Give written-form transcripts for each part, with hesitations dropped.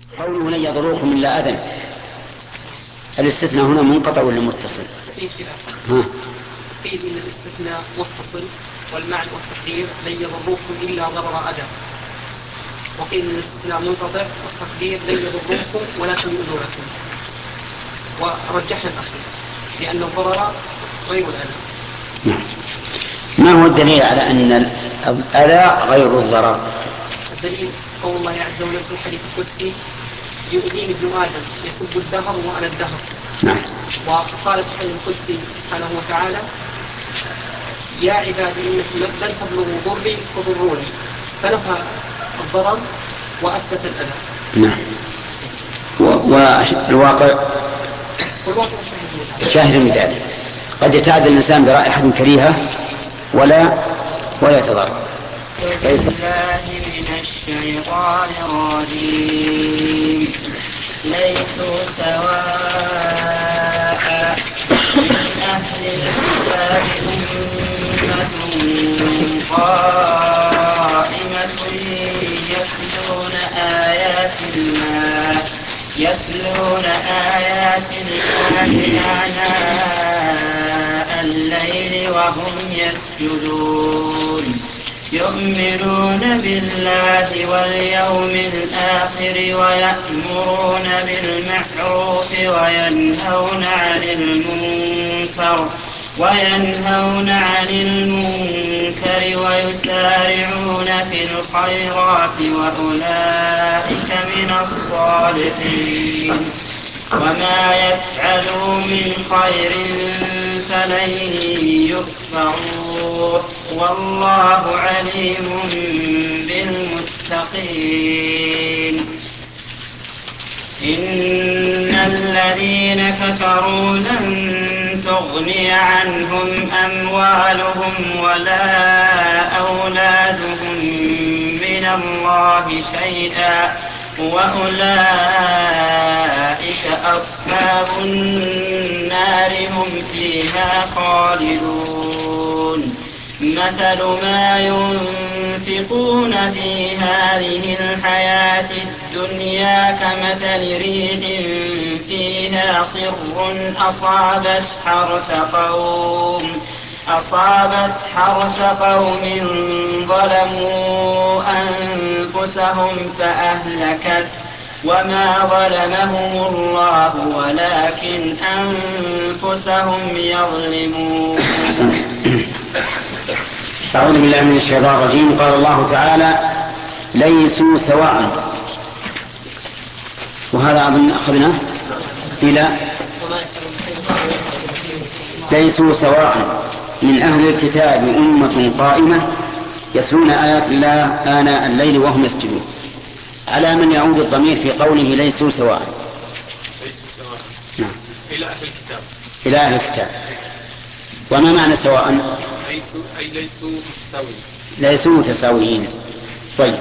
قوله لن يضروكم إلا أذى، الاستثناء هنا منقطع ولا متصل؟ في خلاف. قيل إن الاستثناء متصل والمعنى والتقدير لن يضروكم إلا ضرر أذى، وقيل إن الاستثناء منقطع والتقدير لن يضروكم ولكن يؤذونكم، ورجحنا الأخير لأن الضرر غير الأذى. نعم. ما هو الدليل على أن الأذى غير الضرر؟ الدليل قول الله عز وجل في الحديث القدسي: يؤذيني ابن آدم يسب الدهر وأنا الدهر. نعم. وقال في الحديث القدسي سبحانه وتعالى: يا عبادي إنكم لن تبلغوا ضري فضروني، فنفى الضرر وأثبت الأذى. نعم. والواقع شاهد من ذلك. قد يتعدى الإنسان برائحة كريهة ولا يتضرر. بالله من الشيطان الرجيم. ليسوا سواء من أهل الكتاب أمة قائمة يتلون آيات الله آناء الليل وهم يسجدون يؤمنون بالله واليوم الآخر ويأمرون بالمعروف وينهون عن المنكر ويسارعون في الخيرات وأولئك من الصالحين وما يفعلوا من خير فلن يكفروه والله عليم بالمتقين. إن الذين كفروا لن تغني عنهم أموالهم ولا أولادهم من الله شيئا وأولئك أصحاب النار هم فيها خالدون. مثل ما ينفقون في هذه الحياة الدنيا كمثل ريح فيها صر أصابت حرث قوم ظلموا أنفسهم فأهلكت وما ظلمهم الله ولكن أنفسهم يظلمون. أعوذ بالله من الشيطان الرجيم. قال الله تعالى: ليسوا سواء، وهذا أظن أخذناه إلى ليسوا سواء من أهل الكتاب أمة قائمة يتلون آيات الله آناء الليل وهم يسجدون. على من يعود الضمير في قوله ليسوا سواء؟ نعم. إلى أهل الكتاب. إلى أهل الكتاب. وما معنى سواء؟ أي ليسوا متساويين. ليسوا متساويين. طيب،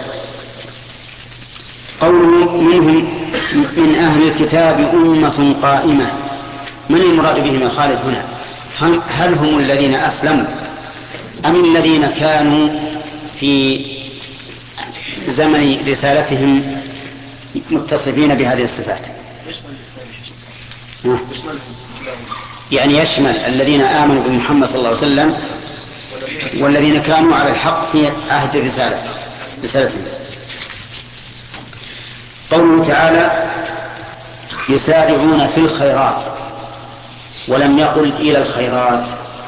قوله منهم من أهل الكتاب أمة قائمة، من المراد بهم يا خالد هنا؟ هل هم الذين أسلموا أم الذين كانوا في زمن رسالتهم متصفين بهذه الصفات؟ يعني يشمل الذين آمنوا بمحمد صلى الله عليه وسلم والذين كانوا على الحق في عهد رسالتهم. قوله تعالى: يسارعون في الخيرات، ولم يقل إلى الخيرات،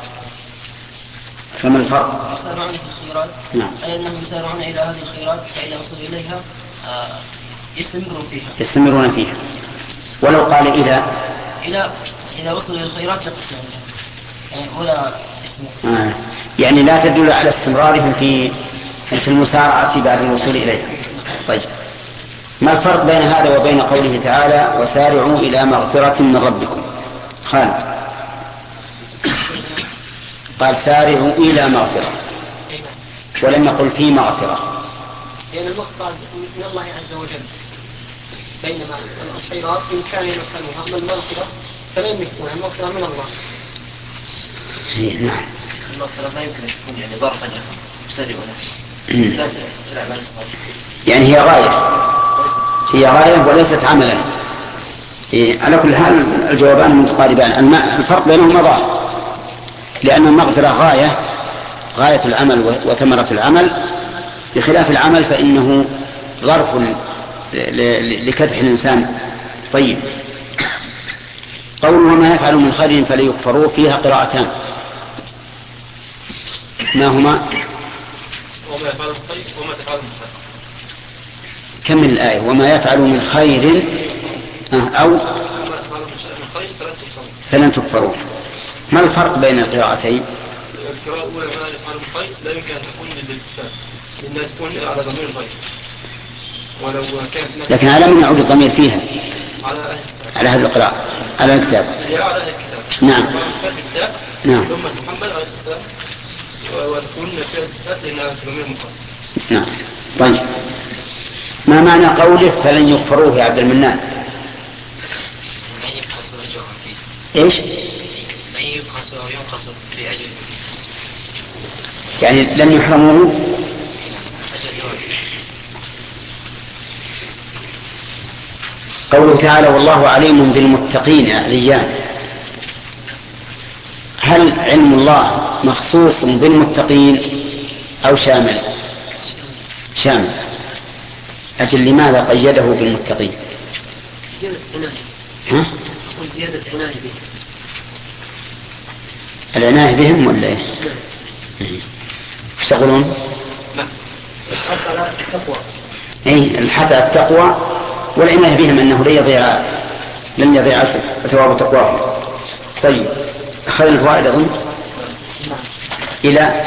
فما الفرق؟ يسارعون في الخيرات، نعم، أي أنهم يسارعون إلى هذه الخيرات فإذا وصلوا إليها يستمرون فيها. ولو قال إذا وصلوا إلى الخيرات يقصرون ولا يستمرون. يعني لا تدل على استمرارهم في المسارعة بعد الوصول إليها. طيب، ما الفرق بين هذا وبين قوله تعالى: وسارعوا إلى مغفرة من ربكم؟ خالد قال: سارعوا إلى مغفرة ولم يقل في مغفرة. لأن المغفرة من الله عز وجل، بينما الخيرات إن كان يمكنها، أما المغفرة فلا يمكنها، المغفرة من الله. نعم. المغفرة لا يمكن أن تكون يعني ظرفا سريعا، يعني هي غاية هي غاية وليست عملا. على كل حال الجوابان متقاربان، الفرق بينهما ظاهر، لأن المغفرة غاية العمل وثمرة العمل، بخلاف العمل فإنه ظرف لكدح الإنسان. طيب، قوله وما يفعل من خير فليكفروه فيها قراءتان، ما هما؟ وما يفعل من خير وما تفعل من خير. كمل الآية. وما يفعل من خير أو فلن تكفروه. ما الفرق بين القراءتين؟ القراءة الأولى ما يفعل من خير لا يمكن أن تكون للاتفاق، لأنها تكون على ضمير الخير، ولو كانت لكن على من يعود الضمير فيها؟ على هذه القراءة، على الكتاب. على الكتاب. نعم. نعم. ثم محمد عليه السلام وتكون فيها الاتفاق لأنها ضمير مخاطب. نعم. طيب، ما معنى قوله فلن يكفروه يا عبد المنان؟ ايش؟ لن يبخسوا أو ينقصوا بأجل، يعني لن يحرموه. قوله تعالى والله عليم بالمتقين يا عليان، هل علم الله مخصوص بالمتقين أو شامل؟ شامل. أجل لماذا قيده بالمتقين؟ زيادة عناية بهم. العناية بهم ولا ايه؟ ايش تقولون؟ الحث على التقوى. اي الحث على التقوى والعناية بهم انه لن يضيع ثواب تقواهم. طيب، اخذنا الفوائد اظن الى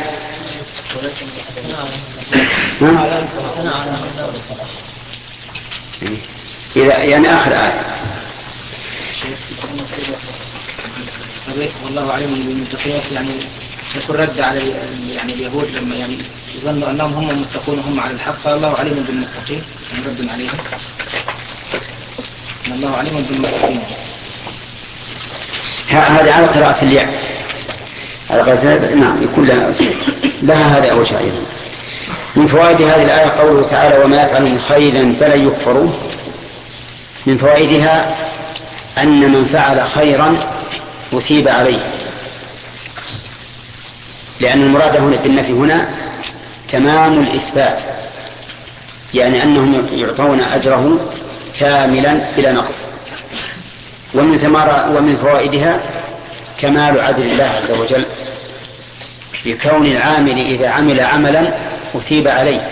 يعني اخر آية. والله عليم بالمتقين، يعني يكون رد على يعني اليهود لما يعني يظنوا انهم هم المتقون وهم على الحق، فالله عليم بالمتقين رد عليهم. الله عليم بالمتقين. هذا على قراءة الياء، على قراءة نعم يكون لها هذا أول شيء. من فوائد هذه الآية قوله تعالى وما يفعل من خيرا فلن يكفروه. من فوائدها أن من فعل خيرا أثيب عليه، لأن المراد هنا بالنفي هنا تمام الإثبات، يعني أنهم يعطون أجره كاملا بلا نقص. ومن فوائدها كمال عدل الله عز وجل، بكون العامل إذا عمل عملا أثيب عليه،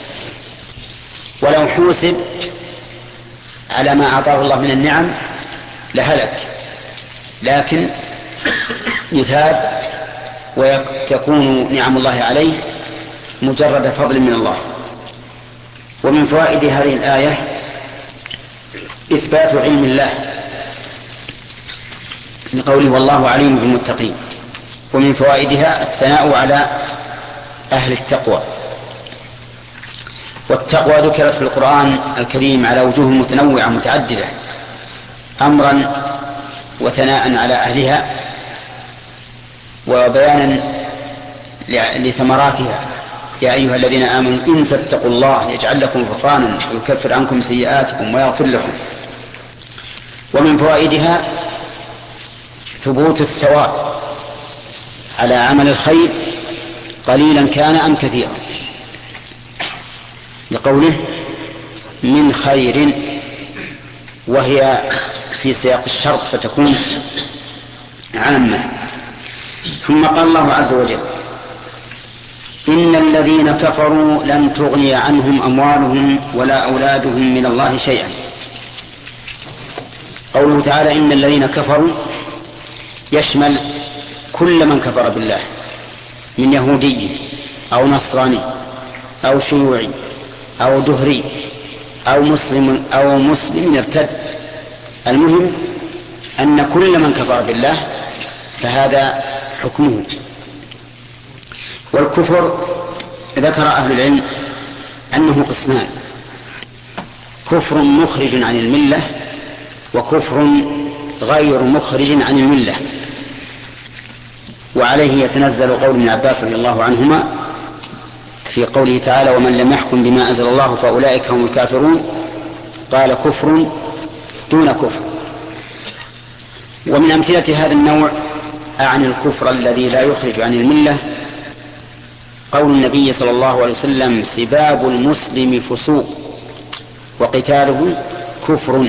ولو حوسب على ما أعطاه الله من النعم لهلك، لكن يثاب وتكون نعم الله عليه مجرد فضل من الله. ومن فوائد هذه الآية إثبات علم الله من قوله والله عليم بالمتقين. ومن فوائدها الثناء على أهل التقوى، والتقوى ذكرت في القرآن الكريم على وجوه متنوعة متعددة، أمرا وثناء على أهلها وبيانا لثمراتها. يا أيها الذين آمنوا إن تتقوا الله يجعل لكم فرقانا ويكفر عنكم سيئاتكم ويغفر لكم. ومن فوائدها ثبوت الثواب على عمل الخير قليلا كان أم كثيرا، لقوله من خير، وهي في سياق الشرط فتكون عامة. ثم قال الله عز وجل إن الذين كفروا لن تغني عنهم أموالهم ولا أولادهم من الله شيئا. قوله تعالى إن الذين كفروا يشمل كل من كفر بالله من يهودي أو نصراني أو شيوعي أو دهري أو مسلم يرتد. المهم أن كل من كفر بالله فهذا حكمه. والكفر ذكر أهل العلم أنه قسمان: كفر مخرج عن الملة وكفر غير مخرج عن الملة. وعليه يتنزل قول ابن عباس رضي الله عنهما في قوله تعالى ومن لم يحكم بما أنزل الله فأولئك هم الكافرون. قال كفر دون كفر. ومن أمثلة هذا النوع عن الكفر الذي لا يخرج عن الملة قول النبي صلى الله عليه وسلم: سباب المسلم فسوق وقتاله كفر.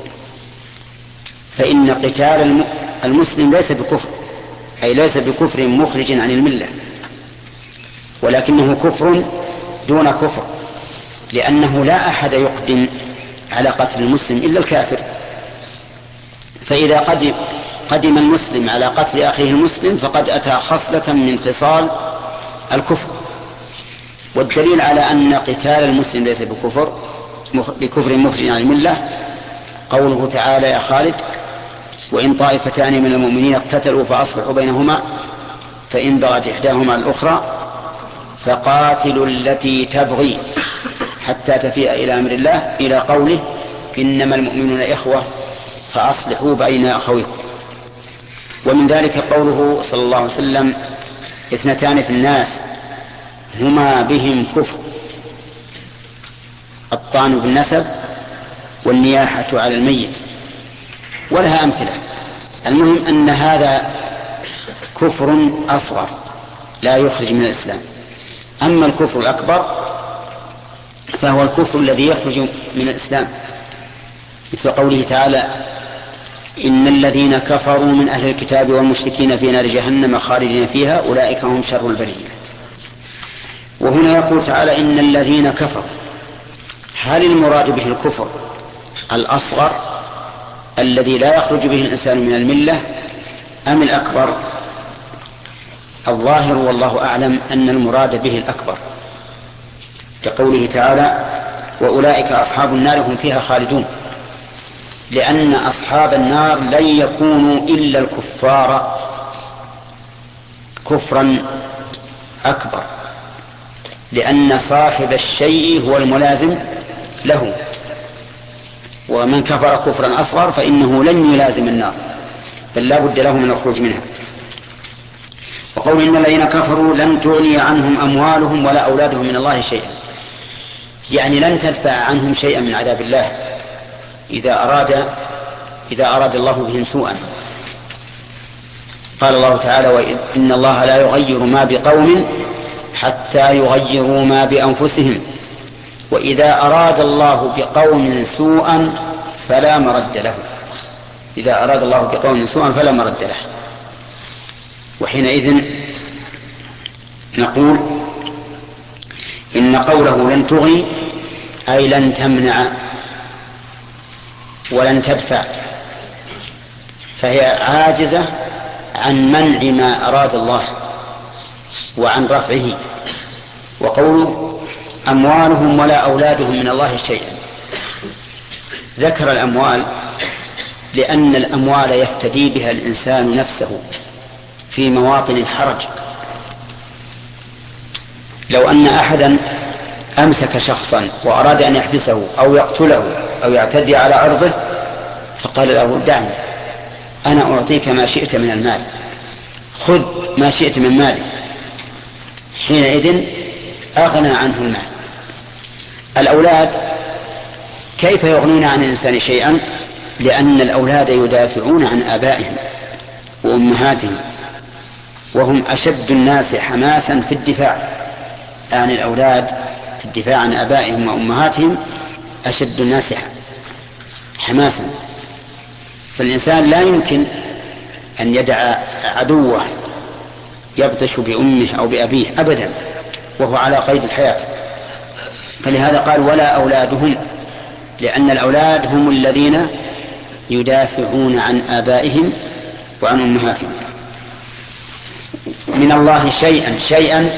فإن قتال المسلم ليس بكفر، أي ليس بكفر مخرج عن الملة، ولكنه كفر دون كفر، لأنه لا أحد يقدم على قتل المسلم إلا الكافر. فإذا قدم المسلم على قتل أخيه المسلم فقد أتى خصلة من خصال الكفر. والدليل على أن قتال المسلم ليس بكفر مخرج عن الملة قوله تعالى: يا خالد وإن طائفتان من المؤمنين اقتتلوا فأصلحوا بينهما فإن بغت إحداهما الأخرى فقاتلوا التي تبغي حتى تفيء إلى أمر الله إلى قوله: إنما المؤمنون إخوة فأصلحوا بين أخويكم. ومن ذلك قوله صلى الله عليه وسلم: اثنتان في الناس هما بهم كفر: الطعن بالنسب والنياحة على الميت. ولها أمثلة. المهم أن هذا كفر أصغر لا يخرج من الإسلام. أما الكفر الأكبر فهو الكفر الذي يخرج من الإسلام، مثل قوله تعالى: إن الذين كفروا من أهل الكتاب والمشركين في نار جهنم خالدين فيها أولئك هم شر البرية. وهنا يقول تعالى: إن الذين كفروا. هل المراد به الكفر الأصغر الذي لا يخرج به الإنسان من الملة أم الأكبر؟ الظاهر والله أعلم أن المراد به الأكبر، كقوله تعالى: وأولئك أصحاب النار هم فيها خالدون، لأن أصحاب النار لن يكونوا إلا الكفار كفرا أكبر، لأن صاحب الشيء هو الملازم له، ومن كفر كفرا أصغر فإنه لن يلازم النار بل لا بد له من الخروج منها. وقول إن الذين كفروا لن تغني عنهم أموالهم ولا أولادهم من الله شيئا، يعني لن تدفع عنهم شيئا من عذاب الله إذا أراد الله بهم سوءا. قال الله تعالى: وإن الله لا يغير ما بقوم حتى يغيروا ما بأنفسهم وإذا أراد الله بقوم سوءا فلا مرد له. إذا أراد الله بقوم سوءا فلا مرد له. وحينئذ نقول إن قوله لن تغني أي لن تمنع ولن تدفع، فهي عاجزة عن منع ما أراد الله وعن رفعه. وقوله أموالهم ولا أولادهم من الله شيئا، ذكر الأموال لأن الأموال يفتدي بها الإنسان نفسه في مواطن الحرج. لو أن أحدا أمسك شخصا وأراد أن يحبسه أو يقتله أو يعتدي على عرضه فقال له: دعني أنا أعطيك ما شئت من المال، خذ ما شئت من مالي، حينئذ أغنى عنه المال. الأولاد كيف يغنون عن الإنسان شيئا؟ لأن الأولاد يدافعون عن آبائهم وأمهاتهم، وهم أشد الناس حماسا في الدفاع عن الأولاد، في الدفاع عن آبائهم وأمهاتهم أشد الناس حماسا. فالإنسان لا يمكن أن يدع عدوه يبطش بأمه أو بأبيه أبدا وهو على قيد الحياة. فلهذا قال: ولا أولادهم، لأن الأولاد هم الذين يدافعون عن آبائهم وعن أمهاتهم. من الله شيئا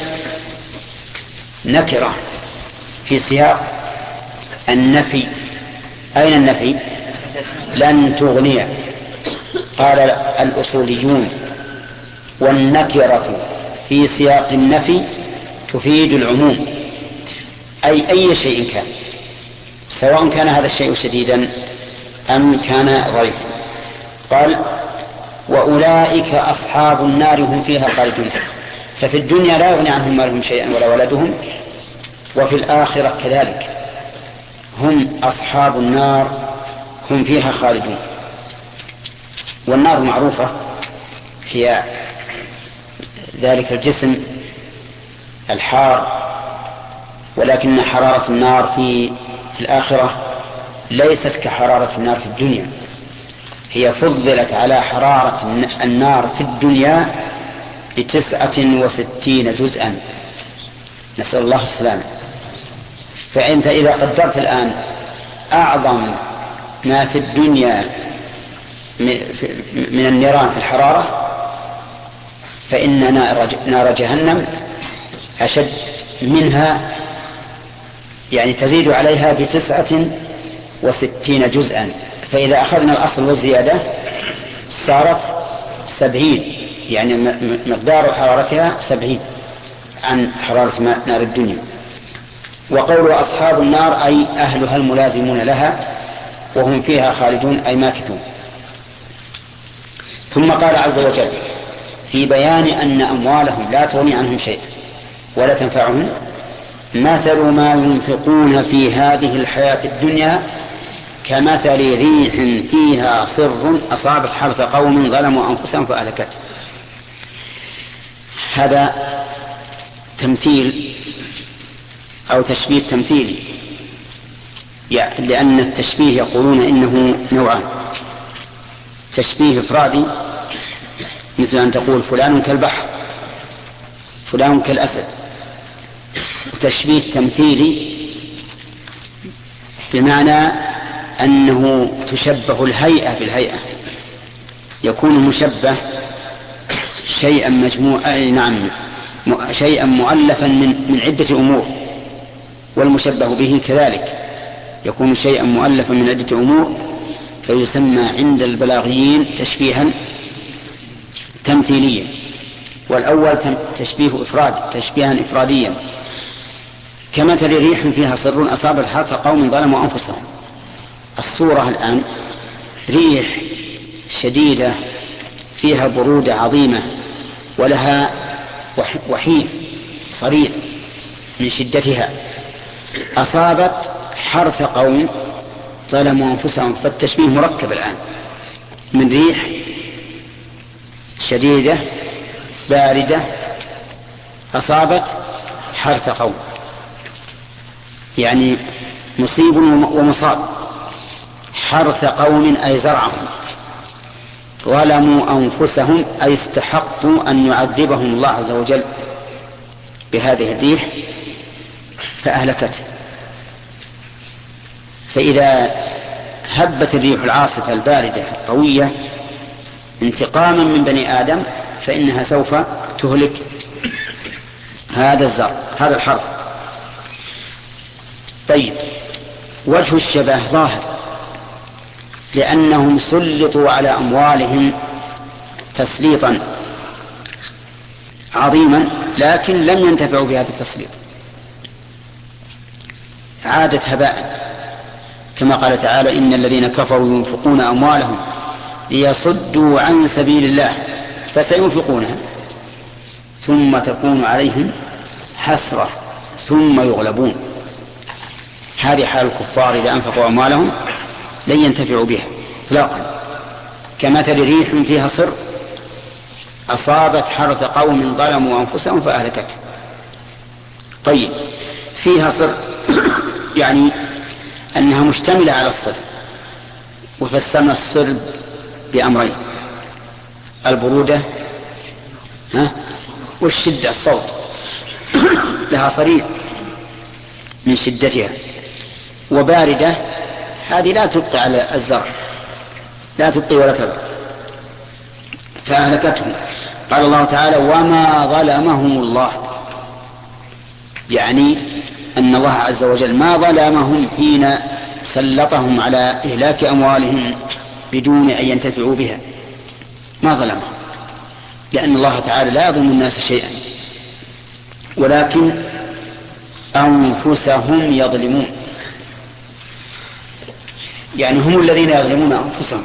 نكرة في سياق النفي. أين النفي؟ لن تغني. قال الأصوليون: والنكرة في سياق النفي تفيد العموم، أي شيء كان، سواء كان هذا الشيء شديدا أم كان ضعيفا. قال: وأولئك أصحاب النار هم فيها خالدون. ففي الدنيا لا يغني عنهم مالهم شيئا ولا ولدهم، وفي الآخرة كذلك هم أصحاب النار هم فيها خالدون. والنار معروفة هي ذلك الجسم الحار، ولكن حرارة النار في الآخرة ليست كحرارة النار في الدنيا، هي فضلت على حرارة النار في الدنيا ب69 جزءا، نسأل الله السلامة. فأنت إذا قدرت الآن أعظم ما في الدنيا من النيران في الحرارة، فإن نار جهنم أشد منها، يعني تزيد عليها ب69 جزءا. فإذا أخذنا الأصل والزيادة صارت 70، يعني مقدار حرارتها 70 عن حرارة نار الدنيا. وقول أصحاب النار أي أهلها الملازمون لها وهم فيها خالدون أي ماكثون. ثم قال عز وجل في بيان أن أموالهم لا تغني عنهم شيء ولا تنفعهم: مثل ما ينفقون في هذه الحياة الدنيا كمثل ريح فيها صر أصابت حرث قوم ظلموا أنفسهم فأهلكته. هذا تمثيل أو تشبيه تمثيلي، يعني لأن التشبيه يقولون إنه نوعان: تشبيه إفرادي مثل أن تقول فلان كالبحر، فلان كالأسد، وتشبيه تمثيلي بمعنى أنه تشبه الهيئة بالهيئة، يكون مشبه شيئا شيئا مؤلفا من عدة أمور، والمشبه به كذلك يكون شيئا مؤلفا من عدة أمور، فيسمى عند البلاغيين تشبيها تمثيليا. والأول تشبيها إفراديا، كمثل ريح فيها صر أصابت حرث قوم ظلموا أنفسهم. الصورة الآن ريح شديدة فيها برودة عظيمة ولها وحيف صرير من شدتها، أصابت حرث قوم ظلموا أنفسهم. فالتشبيه مركب الآن من ريح شديدة باردة أصابت حرث قوم، يعني مصيب ومصاب. حرث قوم أي زرعهم، ظلموا أنفسهم أي استحقوا أن يعذبهم الله عز وجل بهذه الريح فأهلكته. فإذا هبت الريح العاصفة الباردة القوية انتقاما من بني آدم فإنها سوف تهلك هذا الزرع، هذا الحرث. طيب، وجه الشبه ظاهر، لأنهم سلطوا على أموالهم تسليطا عظيما، لكن لم ينتفعوا بهذا التسليط، عادت هباء، كما قال تعالى: إن الذين كفروا ينفقون أموالهم ليصدوا عن سبيل الله فسينفقونها ثم تكون عليهم حسرة ثم يغلبون. هذه حال الكفار إذا أنفقوا أموالهم لن ينتفعوا بها إطلاقا. كمثل ريح فيها صر أصابت حرث قوم ظلموا أنفسهم فأهلكته. طيب، فيها صر يعني أنها مشتملة على الصر، وفسرنا الصر بأمرين: البرودة والشدة، الصوت لها صرير من شدتها. وباردة هذه لا تبقي على الزرع، لا تبقي ولا تضر، فأهلكتهم. قال الله تعالى: وما ظلمهم الله، يعني أن الله عز وجل ما ظلمهم حين سلطهم على إهلاك أموالهم بدون أن ينتفعوا بها، ما ظلمهم، لأن الله تعالى لا يظلم الناس شيئا، ولكن أنفسهم يظلمون، يعني هم الذين يظلمون أنفسهم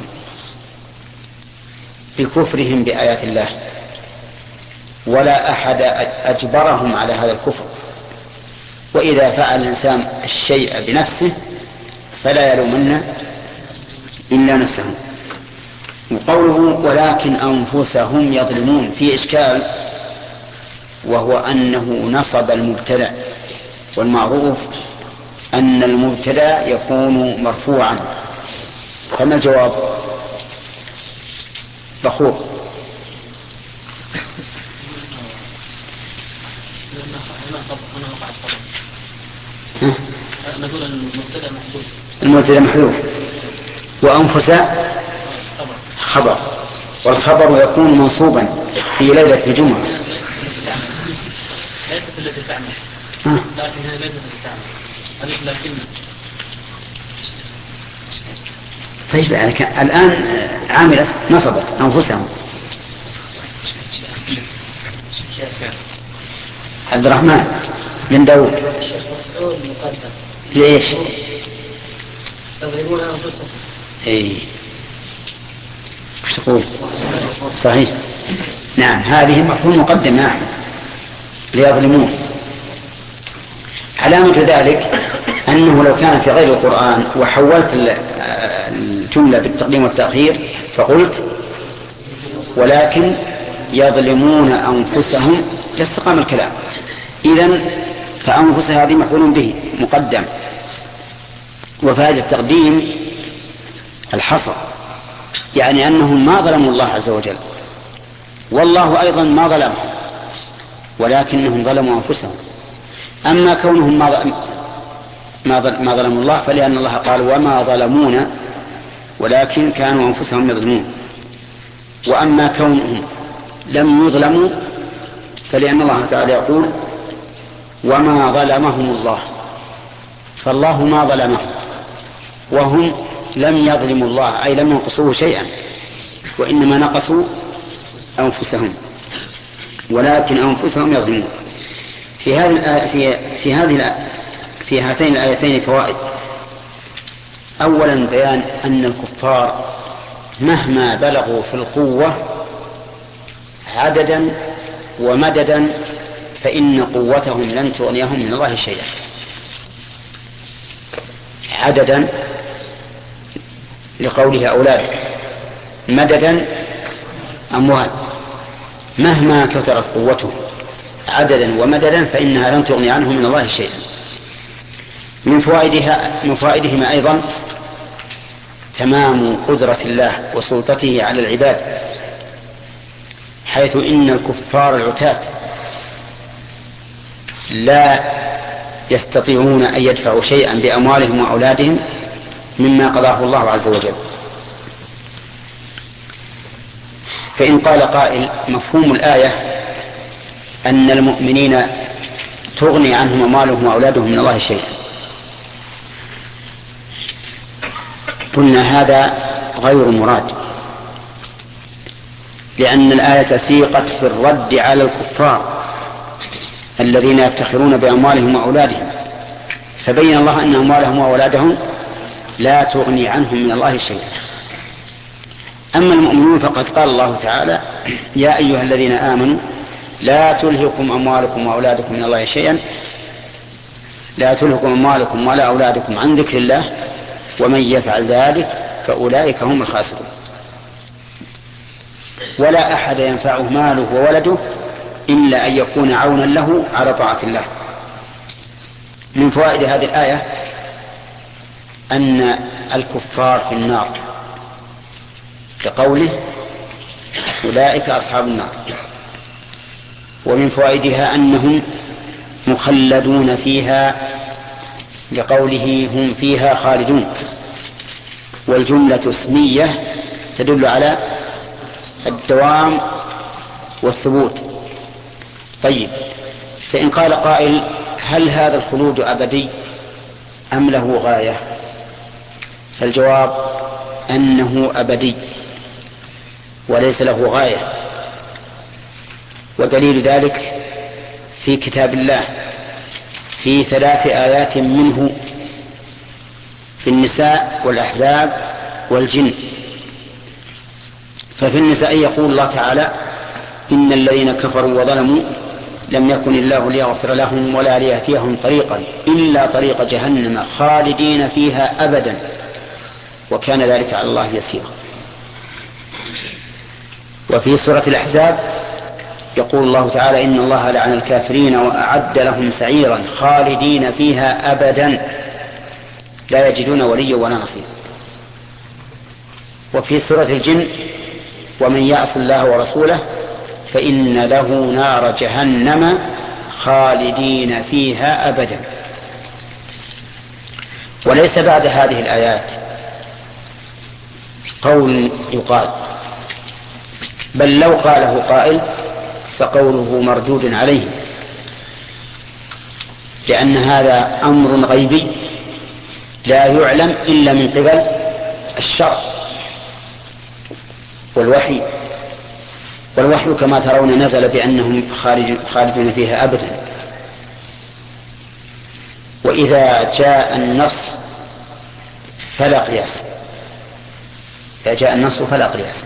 بكفرهم بآيات الله، ولا أحد أجبرهم على هذا الكفر. وإذا فعل الإنسان الشيء بنفسه فلا يلومن إلا نفسهم. وقوله ولكن أنفسهم يظلمون في إشكال، وهو أنه نصب المبتدأ، والمعروف أن المبتدأ يكون مرفوعا. فما الجواب؟ بخور. نقول المبتدأ محذوف. المبتدأ محذوف وأنفس خبر، والخبر يكون منصوبا في ليلة الجمعة. ليست التي تعمل، لكن هي ليست التي تعمل. لكن طيب الآن عاملة نصبت أنفسهم. عبد الرحمن بن داود ليش؟ يظلمون أنفسهم. اي وش تقول؟ صحيح، نعم، هذه مفهوم مقدم يا أحمد، ليظلمون. علامة ذلك أنه لو كان في غير القرآن وحولت الجملة بالتقديم والتأخير فقلت ولكن يظلمون أنفسهم لاستقام الكلام. إذن فأنفس هذه مفعول به مقدم، وفائدة التقديم الحصر، يعني أنهم ما ظلموا الله عز وجل، والله أيضا ما ظلمهم، ولكنهم ظلموا أنفسهم. أما كونهم ما ظلموا الله فلأن الله قال وما ظلمونا ولكن كانوا أنفسهم يظلمون. وأما كونهم لم يظلموا فلأن الله تعالى يقول وما ظلمهم الله، فالله ما ظلمهم، وهم لم يظلموا الله، أي لم ينقصوه شيئا، وإنما نقصوا أنفسهم، ولكن أنفسهم يظلمون. في هاتين الآيتين فوائد. أولا بيان أن الكفار مهما بلغوا في القوة عددا ومددا فإن قوتهم لن تغنيهم من الله شيئا. عددا لقوله أولاد، مددا أموال، مهما كثرت قوتهم عددا ومددا فإنها لن تغني عنهم من الله شيئا. من فوائدهما أيضا تمام قدرة الله وسلطته على العباد، حيث إن الكفار العتاة لا يستطيعون أن يدفعوا شيئا بأموالهم وأولادهم مما قضاه الله عز وجل. فإن قال قائل مفهوم الآية أن المؤمنين تغني عنهم أموالهم وأولادهم من الله شيئا، قلنا هذا غير مراد، لأن الآية سيقت في الرد على الكفار الذين يفتخرون بأموالهم وأولادهم، فبين الله أن أموالهم وأولادهم لا تغني عنهم من الله شيئا. أما المؤمنون فقد قال الله تعالى يا أيها الذين آمنوا لا تلهكم أموالكم وأولادكم من الله شيئا، لا تلهكم أموالكم ولا أولادكم عن ذكر الله ومن يفعل ذلك فأولئك هم الخاسرون. ولا أحد ينفعه ماله وولده إلا أن يكون عونا له على طاعة الله. من فوائد هذه الآية أن الكفار في النار كقوله أولئك أصحاب النار. ومن فوائدها أنهم مخلدون فيها لقوله هم فيها خالدون، والجملة اسمية تدل على الدوام والثبوت. طيب، فإن قال قائل هل هذا الخلود أبدي أم له غاية؟ فالجواب أنه أبدي وليس له غاية، ودليل ذلك في كتاب الله في 3 آيات منه في النساء والأحزاب والجن. ففي النساء يقول الله تعالى إن الذين كفروا وظلموا لم يكن الله ليغفر لهم ولا ليهديهم طريقا إلا طريق جهنم خالدين فيها أبدا وكان ذلك على الله يسيرا. وفي سورة الأحزاب يقول الله تعالى إن الله لعن الكافرين وأعد لهم سعيرا خالدين فيها أبدا لا يجدون وليا ولا نصيرا. وفي سورة الجن ومن يعص الله ورسوله فإن له نار جهنم خالدين فيها أبدا. وليس بعد هذه الآيات قول يقال، بل لو قاله قائل فقوله مردود عليه، لأن هذا أمر غيبي لا يعلم إلا من قبل الشرع والوحي. والوحي كما ترون نزل بأنهم خالدون فيها أبدا. وإذا جاء النص فلا قياس، إذا جاء النص فلا قياس.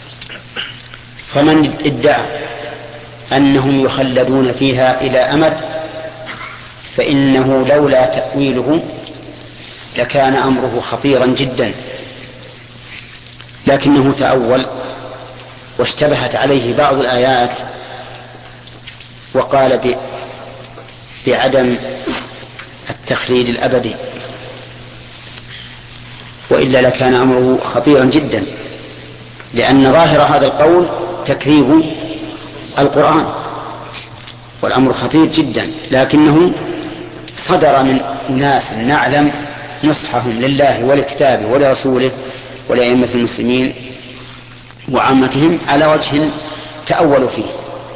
فمن ادعى أنهم يخلدون فيها إلى أمد فإنه لولا تأويله لكان أمره خطيرا جدا، لكنه تأول واشتبهت عليه بعض الآيات وقال بعدم التخليد الأبدي، وإلا لكان أمره خطيرا جدا، لأن ظاهر هذا القول تكذيب القرآن والأمر خطير جدا. لكنه صدر من ناس نعلم نصحهم لله ولكتابه ولرسوله ولأئمة المسلمين وعامتهم على وجه تأولوا فيه،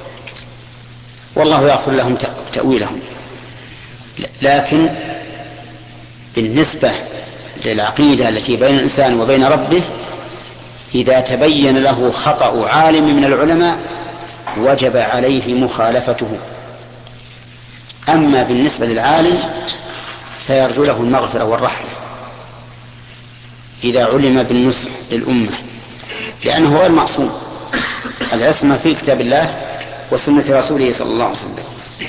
والله يغفر لهم تأويلهم. لكن بالنسبة للعقيدة التي بين الإنسان وبين ربه إذا تبين له خطأ عالم من العلماء وجب عليه مخالفته. أما بالنسبة للعالم فيرجو له المغفرة والرحمة إذا علم بالنصح للأمة، لأنه هو المعصوم، العصمة في كتاب الله وسنة رسوله صلى الله عليه وسلم.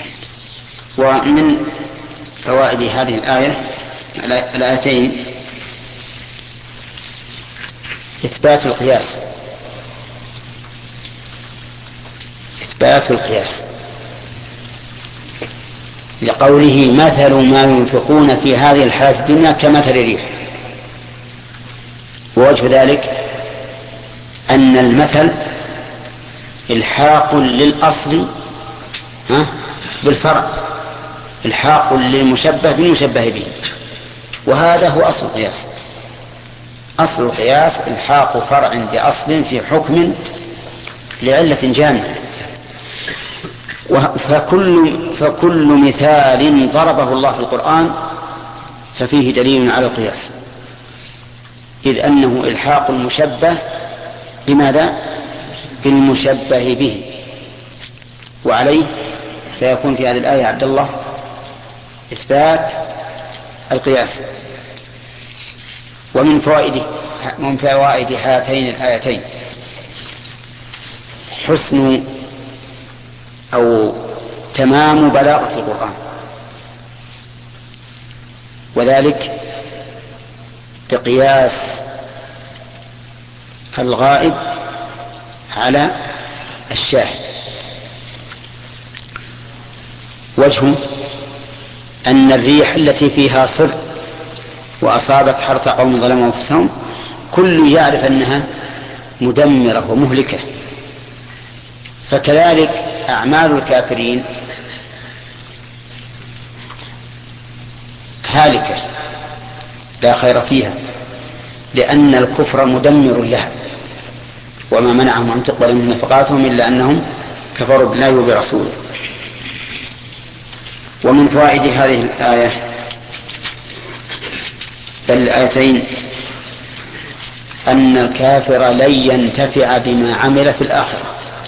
ومن فوائد هذه الآيتين إثبات القياس، إثبات القياس لقوله مثل ما ينفقون في هذه الحياة الدنيا كمثل ريح. ووجه ذلك أن المثل الحاق للأصل بالفرع، الحاق للمشبه بالمشبه به، وهذا هو أصل القياس. أصل القياس الحاق فرع بأصل في حكم لعلة جامعة. فكل مثال ضربه الله في القرآن ففيه دليل على القياس، إذ أنه إلحاق المشبه بماذا؟ بالمشبه به. وعليه فيكون في هذه الآية عبد الله إثبات القياس. ومن فوائد هاتين الآيتين حسن أو تمام بلاغة القرآن، وذلك بقياس الغائب على الشاهد. وجه أن الريح التي فيها صر وأصابت حرث قوم ظلموا أنفسهم كل يعرف أنها مدمرة ومهلكة، فكذلك أعمال الكافرين هالكة لا خير فيها، لأن الكفر مدمر لها، وما منعهم أن تقبل من نفقاتهم إلا أنهم كفروا بالله وبرسوله. ومن فوائد هذه الآية الآيتين أن الكافر لن ينتفع بما عمل في الآخرة،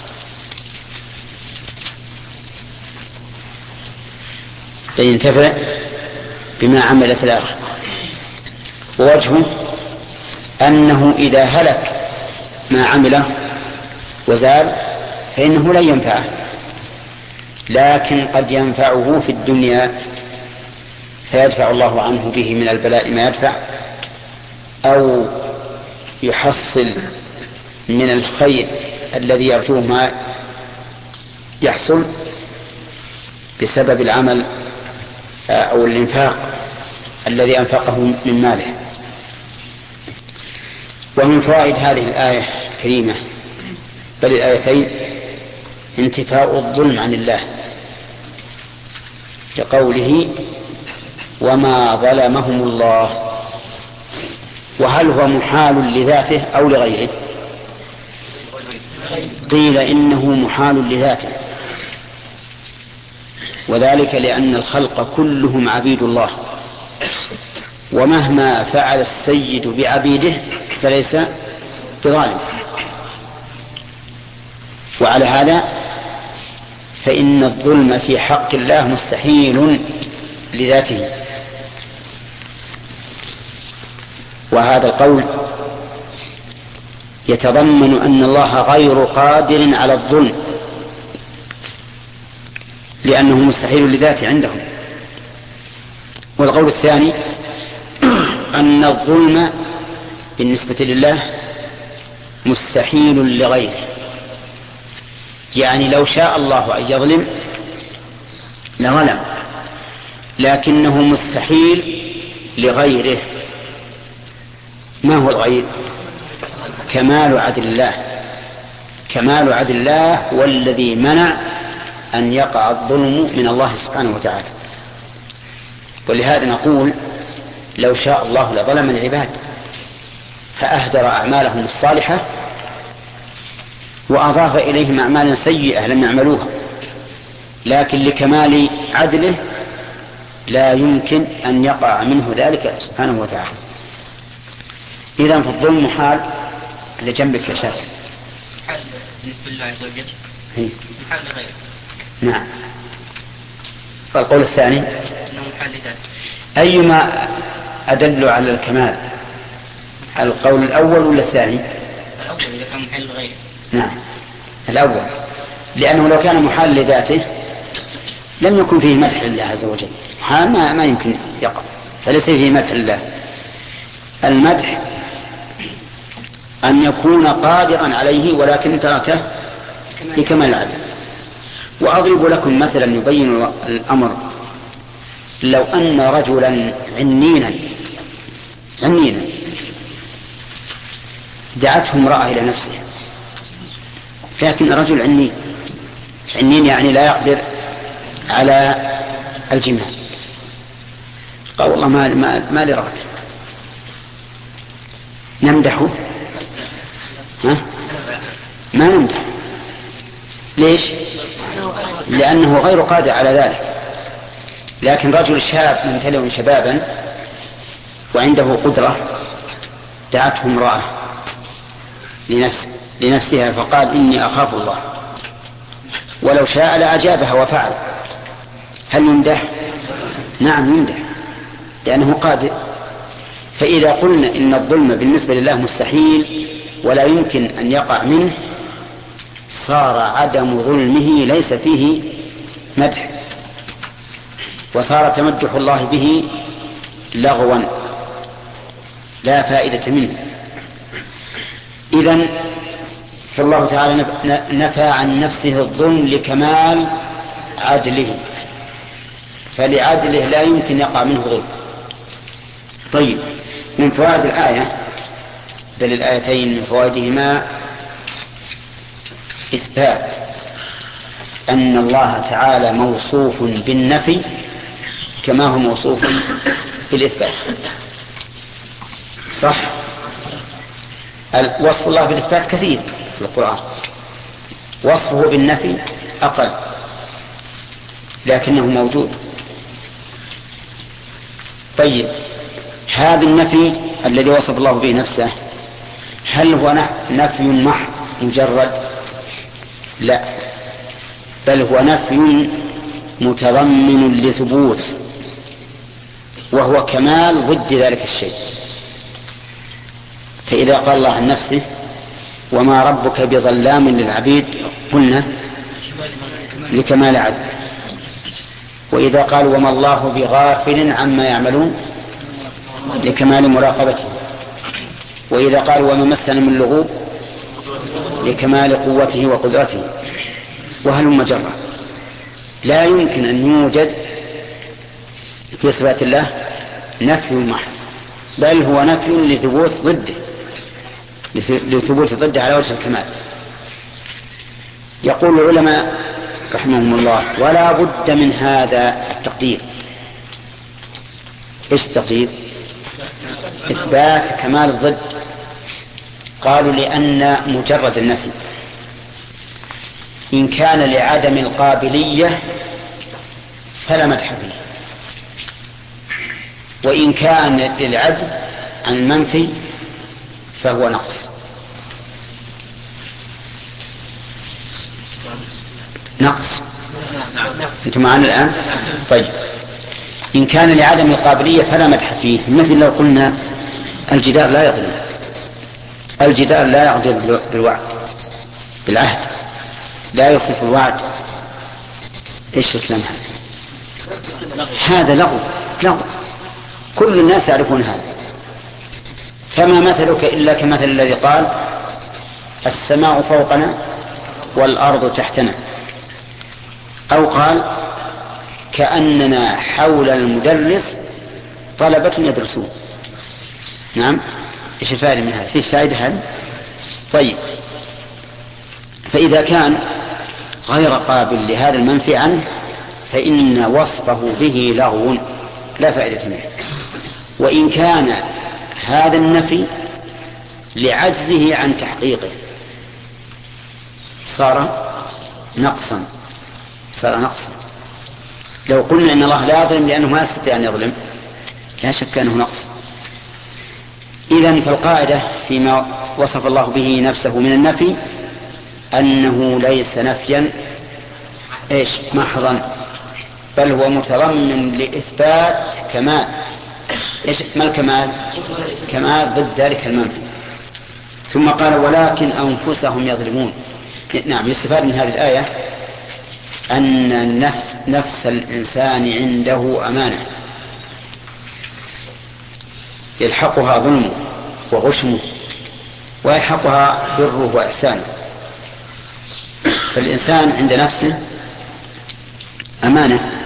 لن ينتفع بما عمل في الآخرة. ووجهه أنه إذا هلك ما عمله وزال فإنه لن ينفعه، لكن قد ينفعه في الدنيا فيدفع الله عنه به من البلاء ما يدفع، أو يحصل من الخير الذي يرجوه ما يحصل بسبب العمل أو الإنفاق الذي أنفقه من ماله. ومن فوائد هذه الآية الكريمة بل الآيتين انتفاء الظلم عن الله كقوله وما ظلمهم الله. وهل هو محال لذاته أو لغيره؟ قيل إنه محال لذاته، وذلك لأن الخلق كلهم عبيد الله، ومهما فعل السيد بعبيده فليس بظالم. وعلى هذا فإن الظلم في حق الله مستحيل لذاته. وهذا القول يتضمن أن الله غير قادر على الظلم لأنه مستحيل لذاته عندهم. والقول الثاني أن الظلم بالنسبة لله مستحيل لغيره، يعني لو شاء الله أن يظلم لظلم، لكنه مستحيل لغيره. ما هو الغير؟ كمال عدل الله. كمال عدل الله هو الذي منع أن يقع الظلم من الله سبحانه وتعالى. ولهذا نقول لو شاء الله لظلم العباد فأهدر أعمالهم الصالحة وأضاف إليهم أعمالا سيئة لم يعملوها، لكن لكمال عدله لا يمكن أن يقع منه ذلك سبحانه وتعالى. إذن فالظلم محال لجنبك يا شاكر. محال بالنسبة لله عز وجل، محال لغيره. نعم. والقول الثاني إنه محال لذاته. أيما أدل على الكمال، القول الأول ولا الثاني؟ الأول إذا كان محال لغيره. نعم الأول، لأنه لو كان محال لذاته لم يكن فيه مدح لله عز وجل. محال ما يمكن يقع، فليس فيه مدح لله. المدح أن يكون قادرا عليه ولكن تركه لكمال العدل. وأضرب لكم مثلا يبين الأمر. لو أن رجلا عنينا دعته امرأة إلى نفسه، لكن رجل عنين يعني لا يقدر على الجماع، قال والله ما لي راجل، نمدحه؟ ما نمدح. ليش؟ لأنه غير قادر على ذلك. لكن رجل شاب ممتلئ شبابا وعنده قدرة دعته امرأة لنفسها فقال إني أخاف الله، ولو شاء لأجابها وفعل، هل يمدح؟ نعم يمدح لأنه قادر. فإذا قلنا إن الظلم بالنسبة لله مستحيل ولا يمكن أن يقع منه، صار عدم ظلمه ليس فيه مدح، وصار تمدح الله به لغوا لا فائدة منه. إذن فالله تعالى نفى عن نفسه الظلم لكمال عدله، فلعدله لا يمكن يقع منه ظلم. طيب، من فوائد الآية بل الآيتين من فوائدهما إثبات أن الله تعالى موصوف بالنفي كما هو موصوف بالإثبات. صح؟ وصف الله بالإثبات كثير في القرآن، وصفه بالنفي أقل لكنه موجود. طيب، هذا النفي الذي وصف الله به نفسه هل هو نفي محض مجرد؟ لا، بل هو نفي متضمن لثبوت، وهو كمال ضد ذلك الشيء. فإذا قال الله عن نفسه وما ربك بظلام للعبيد قلنا لكمال عدل، وإذا قال وما الله بغافل عما يعملون لكمال مراقبته، وإذا قال وما مسنا من لغوب لكمال قوته وقدرته، وهلم جرا. لا يمكن أن يوجد في صفات الله نفي محض، بل هو نفي لثبوت ضده، لثبوت ضده على وجه الكمال. يقول العلماء رحمهم الله ولا بد من هذا التقدير. ايش التقدير؟ إثبات كمال الضد. قالوا لأن مجرد النفي إن كان لعدم القابلية فلا مدح فيه، وإن كان للعجز عن المنفي فهو نقص. نقص. أنتم معنا الآن؟ طيب، إن كان لعدم القابلية فلا مدح فيه، مثل لو قلنا الجدار لا يظلم، الجدار لا يغدر بالوعد بالعهد، لا يخلف الوعد. ايش الكلام هذا؟ لغو. كل الناس يعرفون هذا. فما مثلك إلا كمثل الذي قال السماء فوقنا والأرض تحتنا، أو قال كأننا حول المدرس طلبة يدرسون. نعم، ايش الفائدة من هذا؟ في فائدة هذا؟ طيب، فإذا كان غير قابل لهذا المنفي عنه فإن وصفه به لغو لا فائدة منه. وإن كان هذا النفي لعجزه عن تحقيقه صار نقصا. لو قلنا إن الله لا يظلم لأنه ما يستطيع أن يظلم لا شك أنه نقص. إذن فالقاعدة فيما وصف الله به نفسه من النفي أنه ليس نفيا محضا، بل هو متضمن لإثبات كمال. ما الكمال؟ كمال ضد ذلك المنفي. ثم قال ولكن أنفسهم يظلمون. نعم، يستفاد من هذه الآية أن نفس الإنسان عنده أمانة يلحقها ظلمه وغشمه ويلحقها بره وإحسانه. فالإنسان عند نفسه أمانة،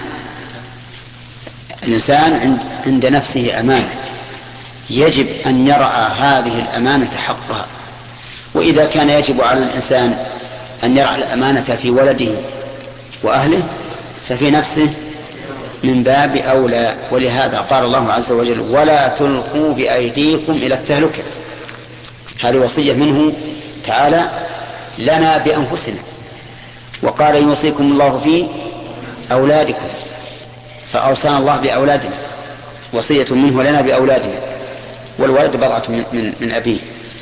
الإنسان عند نفسه أمانة، يجب أن يرعى هذه الأمانة حقها. وإذا كان يجب على الإنسان أن يرعى الأمانة في ولده وأهله ففي نفسه من باب أولى. ولهذا قال الله عز وجل ولا تلقوا بأيديكم إلى التهلكة. هذه وصية منه تعالى لنا بأنفسنا. وقال يوصيكم الله في أولادكم، فأوصانا الله بأولادنا، وصية منه لنا بأولادنا، والولد بضعة من أبيه.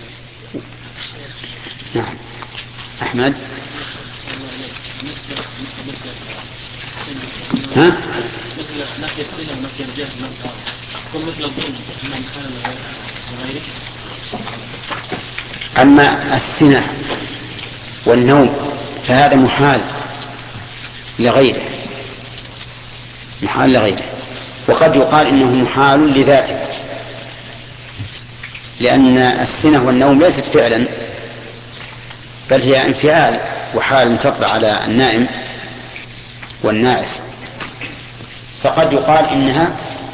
نعم أحمد. ها؟ نفي السنة ونفي الجهل كل مثل الظلم غيره. أما السنة والنوم فهذا محال لغيره، وقد يقال إنه محال لذاته، لأن السنة والنوم ليست فعلا بل هي انفعال وحال تطلع على النائم والناعس، فقد يقال إنها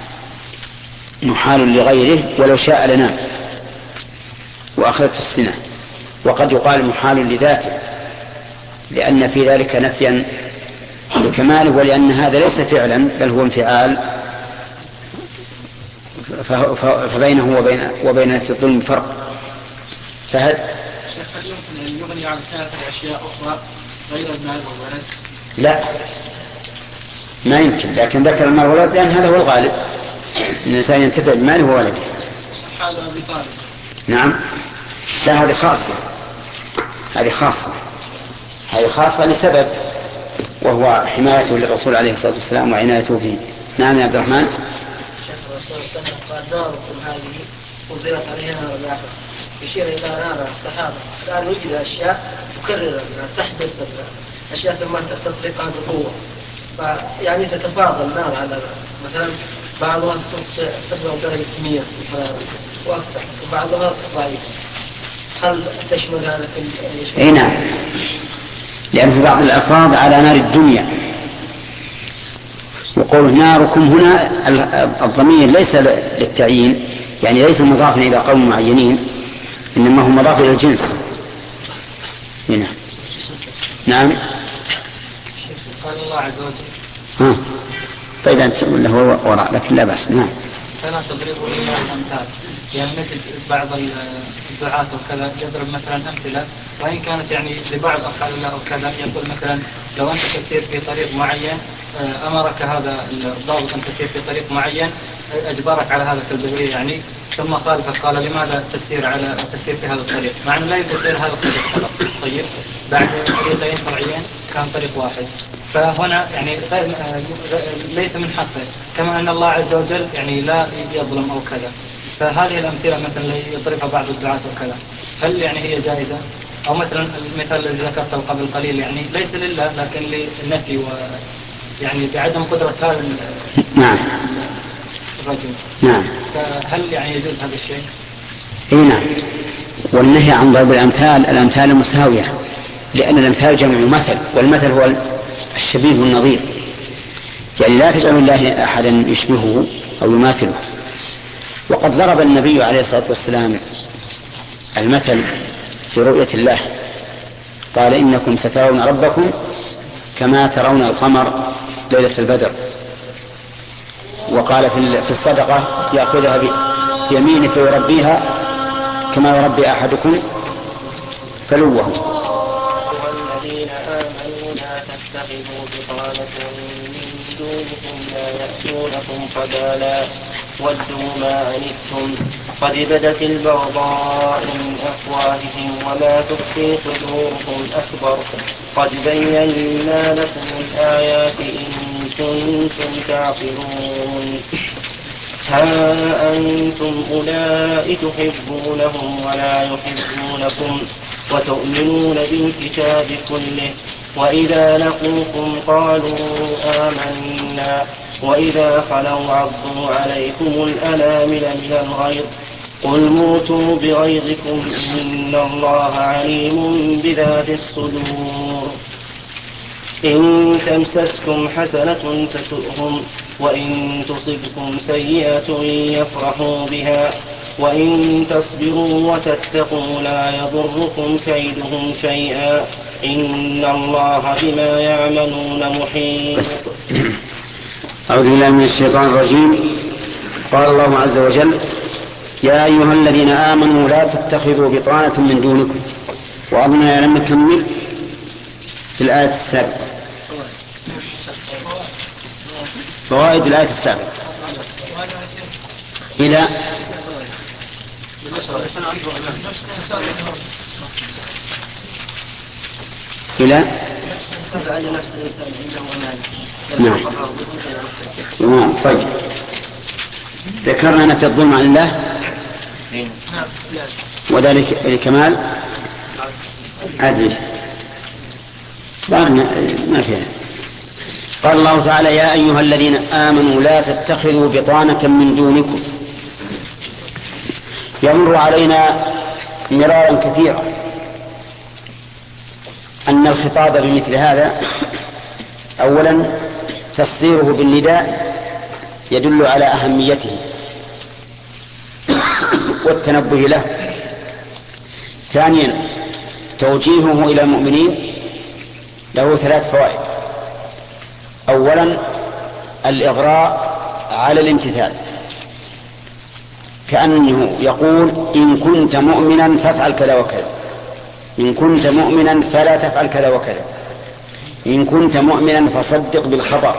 محال لغيره ولو شاء لنام وأخذت السنة. وقد يقال محال لذاته لأن في ذلك نفيا لكماله، ولأن هذا ليس فعلا بل هو انفعال، فبينه وبين نفي الظلم فرق. فهل يمكن أن يغني عن ثلاثة أشياء أخرى غير المال والولد؟ لا، ما يمكن، لكن ذكر المال والولد لأن هذا هو الغالب، أن الإنسان ينتفع بماله وولده. حال أبي طالب. نعم، لا هذه خاصة لسبب، وهو حمايته للرسول عليه الصلاة والسلام وعنايته به. نعم يا عبد الرحمن. قال ناركم هذه قدرت عليها نار الآخرة، يشير إلى نار الصحابة. الآن وجد أشياء تكرر تحدث أشياء ثم تطلقها بقوة، يعني تتفاضل النار على مثلا بعضها تبلغ درجة 100 وأكثر وبعضها ضعيف. هل تشمل هذا في أي نعم، لأن في بعض الألفاظ على نار الدنيا. يقول ناركم هنا الضمير ليس للتعيين، يعني ليس مضافا إلى قوم معينين، إنما هو مضاف إلى الجنس. هنا نعم. قال الله عز وجل فإذا له وراء لكن لا بأس. نعم. فلا تضربوا لله الأمثال، يعني نجد بعض الدعاة وكذا يضرب مثلا أمثلة، وإن كانت يعني لبعض أفعال الله وكذا، يقول مثلا لو أنت تسير في طريق معين أمرك هذا الضابط أن تسير في طريق معين، أجبرك على هذا التجربة يعني، ثم خالفك قال لماذا تسير في هذا الطريق، مع أنه لا يوجد غير هذا الطريق فقط. طيب بعد طريقين فرعيين كان طريق واحد، فهنا يعني ليس من حقه، كما أن الله عز وجل يعني لا يظلم أو كذا. فهذه الأمثلة مثلا يضربها بعض الدعاة وكذا، هل يعني هي جائزة؟ أو مثلا المثال الذي ذكرته قبل قليل يعني ليس لله لكن للنفي يعني بعدم قدرة هذا نعم الرجل. نعم. فهل يعني يجوز هذا الشيء؟ اي نعم. والنهي عن ضرب الأمثال المساوية، لأن الأمثال جمع مثل، والمثل هو الشبيه النظير، يعني لا تجعل الله أحدا يشبهه أو يماثله. وقد ضرب النبي عليه الصلاة والسلام المثل في رؤية الله، قال إنكم سترون ربكم كما ترون القمر ليلة البدر. وقال في الصدقة يأخذها بيمينه فيربيها كما يربي أحدكم فلوه. والذين آمنوا لا تتخذوا بطانة من دونكم لا يأتونكم خبالا ودوا ما عنتم قد بدت البغضاء من أفواههم وما تخفي صدورهم أكبر قد بينا لكم الآيات إن كنتم تعقلون. ها أنتم أولئك تحبونهم ولا يحبونكم وتؤمنون بالكتاب كله وإذا لقوكم قالوا آمنا وإذا خلوا عضوا عليكم الأنامل من الغيظ قل موتوا بغيظكم إن الله عليم بذات الصدور. إن تمسسكم حسنة تسؤهم وإن تصبكم سيئة يفرحوا بها وإن تصبروا وتتقوا لا يضركم كيدهم شيئا إن الله بما يعملون محيط. أعوذ بالله من الشيطان الرجيم. قال الله عز وجل يا أيها الذين آمنوا لا تتخذوا بطانة من دونكم. وأظننا لم نكمل في الآية السابقة فوائد الآية السابقة إلى نعم. طيب ذكرنا نفي الظلم عن الله وذلك لكمال عدله. ما فيها. قال الله تعالى يا أيها الذين آمنوا لا تتخذوا بطانة من دونكم. يمر علينا مرارا كثيرا أن الخطاب بمثل هذا أولا تصديره بالنداء يدل على أهميته والتنبه له. ثانيا توجيهه إلى المؤمنين له 3 فوائد. أولا الإغراء على الامتثال، كأنه يقول إن كنت مؤمنا فافعل كذا وكذا، إن كنت مؤمنا فلا تفعل كذا وكذا، إن كنت مؤمنا فصدق بالخبر.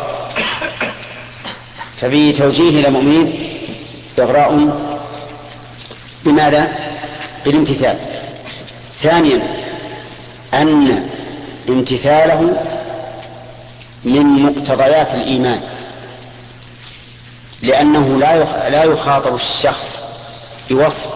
ففي توجيه إلى المؤمنين إغراء بماذا؟ بالامتثال. ثانيا أن امتثاله من مقتضيات الإيمان، لأنه لا يخاطب الشخص بوصف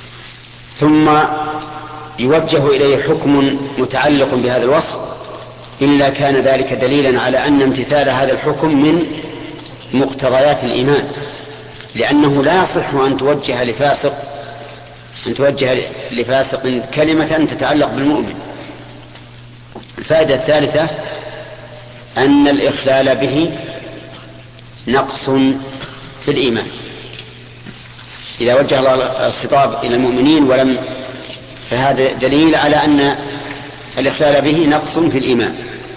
ثم يوجه إليه حكم متعلق بهذا الوصف إلا كان ذلك دليلا على أن امتثال هذا الحكم من مقتضيات الإيمان، لأنه لا يصح أن توجه لفاسق كلمة تتعلق بالمؤمن. الفائدة الثالثة أن الإخلال به نقص في الإيمان. إذا وجه الله الخطاب إلى المؤمنين فهذا دليل على أن الإخلال به نقص في الإيمان.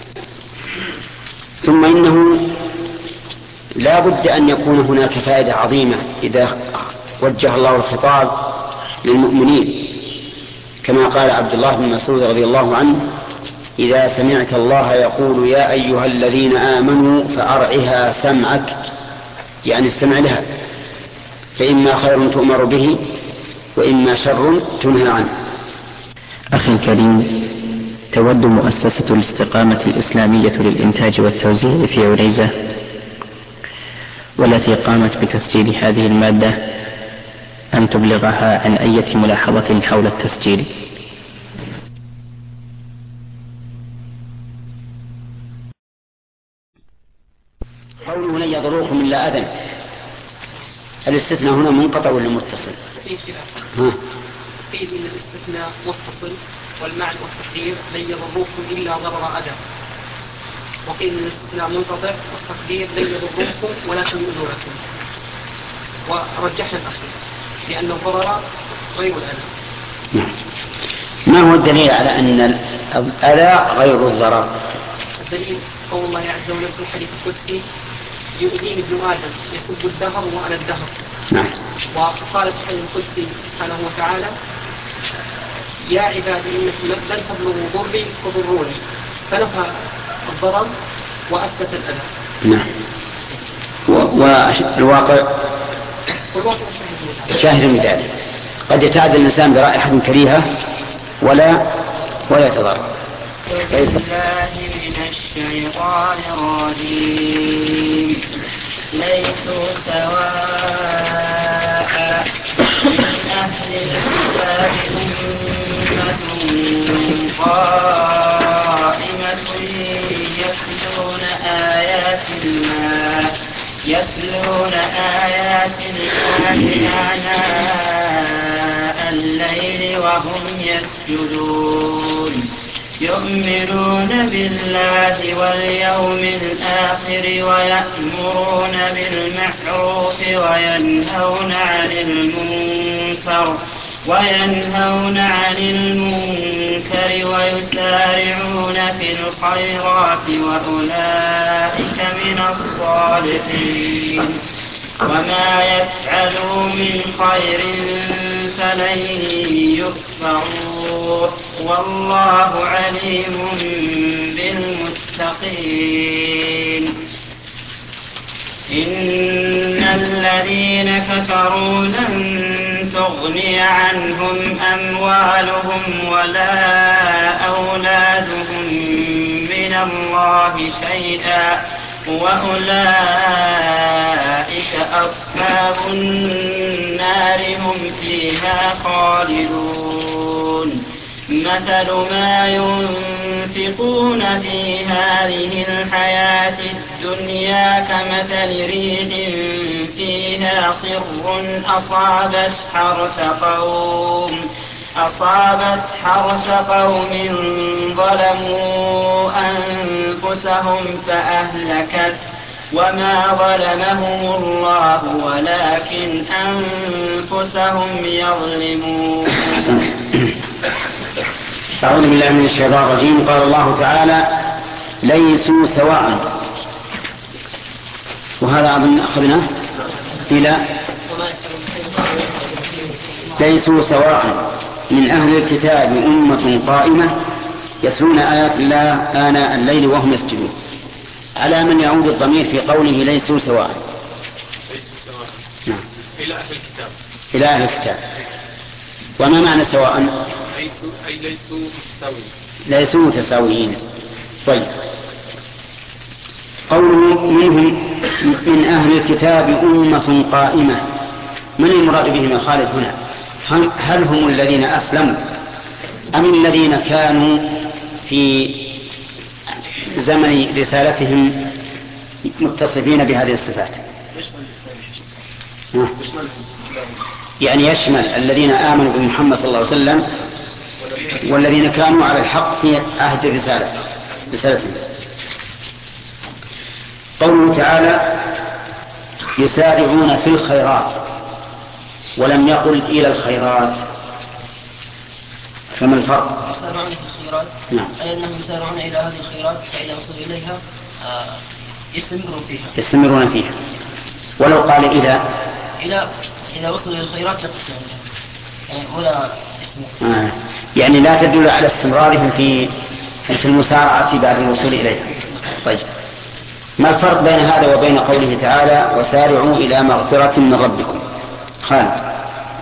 ثم إنه لا بد أن يكون هناك فائدة عظيمة إذا وجه الله الخطاب للمؤمنين، كما قال عبد الله بن مسعود رضي الله عنه: إذا سمعت الله يقول يا أيها الذين آمنوا فأرعها سمعك، يعني استمع لها، فإما خير تؤمر به وإما شر تنهى عنه. أخي الكريم، تود مؤسسة الاستقامة الإسلامية للإنتاج والتوزيع في عنيزة، والتي قامت بتسجيل هذه المادة، أن تبلغها عن أي ملاحظة حول التسجيل. قوله لن يضروكم إلا أذى، الاستثناء هنا منقطع ولا متصل؟ في خلاف. قيل إن الاستثناء متصل والمعنى والتقدير لن يضروكم إلا ضرر أذى، وقيل إن الاستثناء منقطع والتقدير لن يضروكم ولكن يؤذونكم، ورجحنا الأخير لأن الضرر غير الأذى. نعم. ما هو الدليل على أن الأذى غير الضرر؟ الدليل قول الله عز وجل في الحديث القدسي: يؤذيني ابن آدم يسب الدهر وأنا الدهر. نعم. وقال في الحديث القدسي سبحانه وتعالى: يا عبادي إنكم لن تبلغوا ضري فضروني، فنفى الضرر وأثبت الأذى. نعم. والواقع شاهد من ذلك، قد يتعدى الإنسان برائحة كريهة ولا يتضرر. بالله من الشيطان الرجيم. ليسوا سواء من أهل الكتاب أمة قائمة يتلون آيات الله آناء الليل وهم يسجدون، يؤمنون بالله واليوم الآخر ويأمرون بالمعروف وينهون عن المنكر ويسارعون في الخيرات وأولئك من الصالحين، وما يفعلوا من خير فلن يكفروه، والله عليم بالمتقين. إن الذين كفروا لن تغني عنهم أموالهم ولا أولادهم من الله شيئا، وأولئك أصحاب النار هم فيها خالدون. مثل ما ينفقون في هذه الحياة الدنيا كمثل ريح فيها صر أصابت حرث قوم ظلموا أنفسهم فأهلكت، وما ظلمهم الله ولكن أنفسهم يظلمون. أعوذ بالله من الشيطان الرجيم. قال الله تعالى: ليسوا سواء، وهذا أظن أخذناه إلى ليسوا سواء من أهل الكتاب أمة قائمة يتلون آيات الله آناء الليل وهم يسجدون. على من يعود الضمير في قوله ليسوا سواء؟ نعم. إلى أهل الكتاب. إلى أهل الكتاب. وما معنى سواء؟ أي ليسوا متساويين. ليسوا متساويين. طيب، قوله منهم من أهل الكتاب أمة قائمة، من المراد بهم يا خالد هنا؟ هل هم الذين أسلموا أم الذين كانوا في زمن رسالتهم متصفين بهذه الصفات. يعني يشمل الذين آمنوا بمحمد صلى الله عليه وسلم والذين كانوا على الحق في عهد رسالتهم. قوله تعالى يسارعون في الخيرات ولم يقل إلى الخيرات، فما الفرق؟ يسارعون في الخيرات نعم. أي أنهم يسارعون إلى هذه الخيرات فإذا وصلوا إليها يستمرون فيها. ولو قال إذا وصلوا إلى الخيرات يقصرون يعني ولا يستمرون. يعني لا تدل على استمرارهم في المسارعة بعد الوصول إليها. طيب، ما الفرق بين هذا وبين قوله تعالى وسارعوا إلى مغفرة من ربكم؟ خالد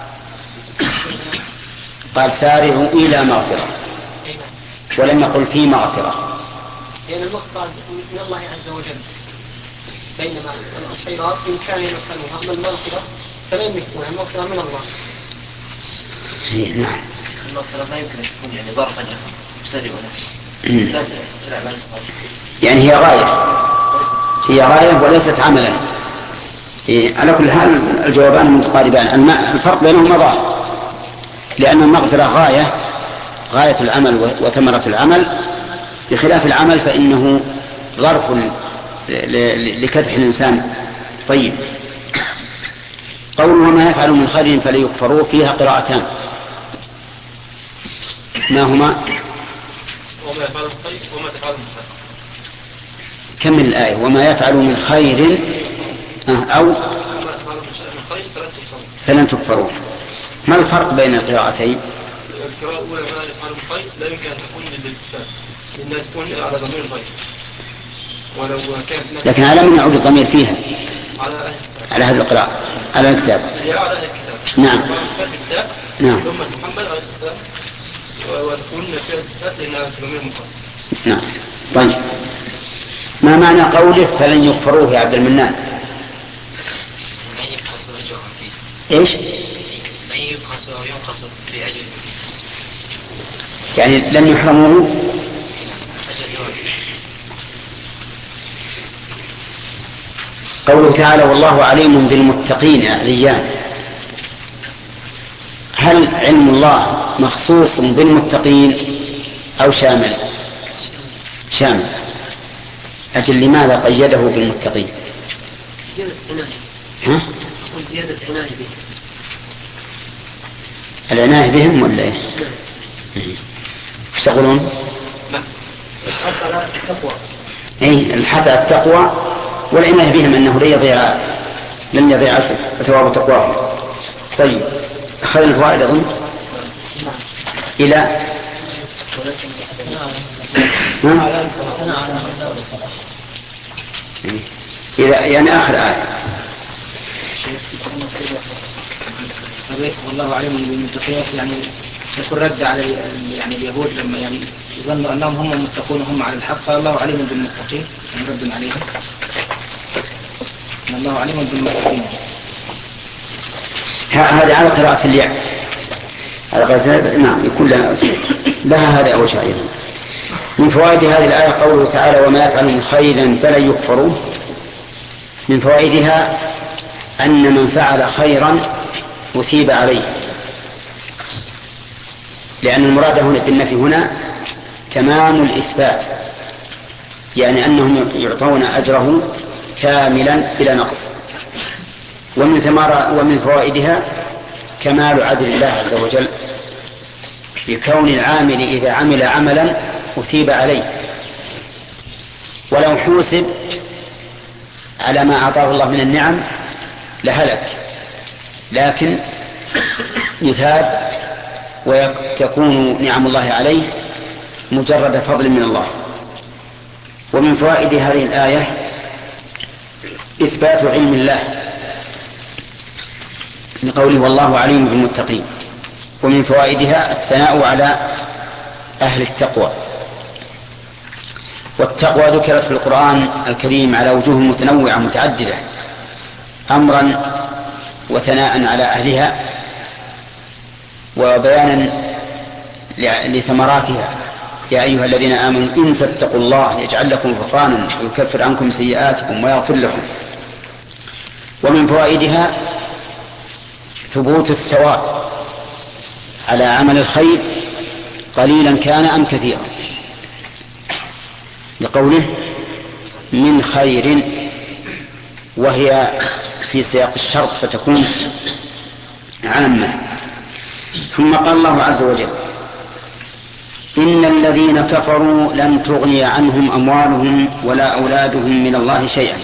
قال سارعوا إلى مغفرة ولم يقل في مغفرة، لأن المغفرة من الله عز وجل، بينما الخيرات بإمكان يمكنها، أما المغفرة فلا يمكنها، المغفرة من الله. نعم. المغفرة ما يمكن أن تكون يعني ظرفا لهم يسارعون يعني هي غاية وليست عملا. على كل حال الجوابان متقاربان، الفرق بينهما ظاهر، لأن المغفرة غاية العمل وثمرة العمل، بخلاف العمل فإنه ظرف لكدح الإنسان. طيب، قوله ما يفعل من خير فليكفروه فيها قراءتان، ما هما؟ وما يفعل من خير وما تفعل من خير. كمل الآية. وما يفعل من خير أو فلن تكفروه. ما الفرق بين القراءتين؟ القراءة الأولى ما يفعل من خير لا يمكن أن تكون للاتفاق، لأنها تكون على ضمير الخير، ولو كانت لكن على من يعود الضمير فيها؟ على هذه القراءة، على الكتاب. على الكتاب. نعم. نعم. ثم محمد عليه السلام وتكون فيها الاتفاق لأنها ضمير مخاطب. نعم. طيب، ما معنى قوله فلن يكفروه يا عبد المنان؟ ايش؟ ينقص بأجل يعني لن يحرموه. قوله تعالى والله عليم بالمتقين عليان، هل علم الله مخصوص بالمتقين أو شامل؟ شامل. أجل لماذا قيده بالمتقين؟ زيادة عناية بهم. العناية بهم ولا ايش؟ يشتغلون؟ الحث على التقوى. الحث على التقوى والعناية بهم أنه لن يضيع ثواب تقواهم. طيب، أخذنا الفوائد أظن إلى يعني آخر آية. والله عليم بالمتقين، يعني يكون رد على يعني اليهود لما يعني يظنوا أنهم هم المتقون وهم على الحق، قال الله عليم بالمتقين رد عليهم. الله عليم بالمتقين. هذا على قراءة الياء، على قراءة نعم يكون لها هذا أول شيء. من فوائد هذه الآية قوله تعالى وما يفعل من خير فلن يكفروه. من فوائدها أن من فعل خيرا أثيب عليه، لأن المراد هنا بالنفي هنا تمام الإثبات، يعني أنهم يعطون أجره كاملا بلا نقص. ومن فوائدها كمال عدل الله عز وجل بكون العامل إذا عمل عملا أثيب عليه، ولو حوسب على ما أعطاه الله من النعم لهلك، لكن يثاب وتكون نعم الله عليه مجرد فضل من الله. ومن فوائد هذه الآية إثبات علم الله من قوله والله عليم بالمتقين. ومن فوائدها الثناء على أهل التقوى، والتقوى ذكرت في القرآن الكريم على وجوه متنوعة متعددة، أمرا وثناء على أهلها وبيانا لثمراتها يا أيها الذين آمنوا إن تتقوا الله يجعل لكم غفرانا ويكفر عنكم سيئاتكم ويغفر لكم. ومن فوائدها ثبوت الثواب على عمل الخير قليلا كان أم كثيرا، لقوله من خير، وهي في سياق الشرط فتكون عامة. ثم قال الله عز وجل إن الذين كفروا لن تغني عنهم أموالهم ولا أولادهم من الله شيئا.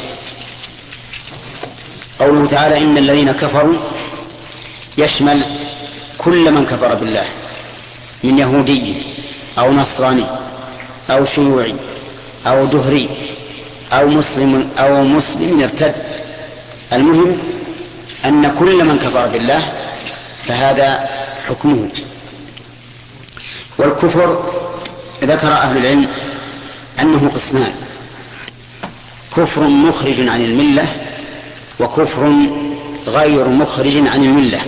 قوله تعالى إن الذين كفروا يشمل كل من كفر بالله من يهودي أو نصراني أو شيوعي أو دهري أو مسلم ارتد. المهم أن كل من كفر بالله فهذا حكمه. والكفر ذكر أهل العلم أنه قسمان: كفر مخرج عن الملة وكفر غير مخرج عن الملة.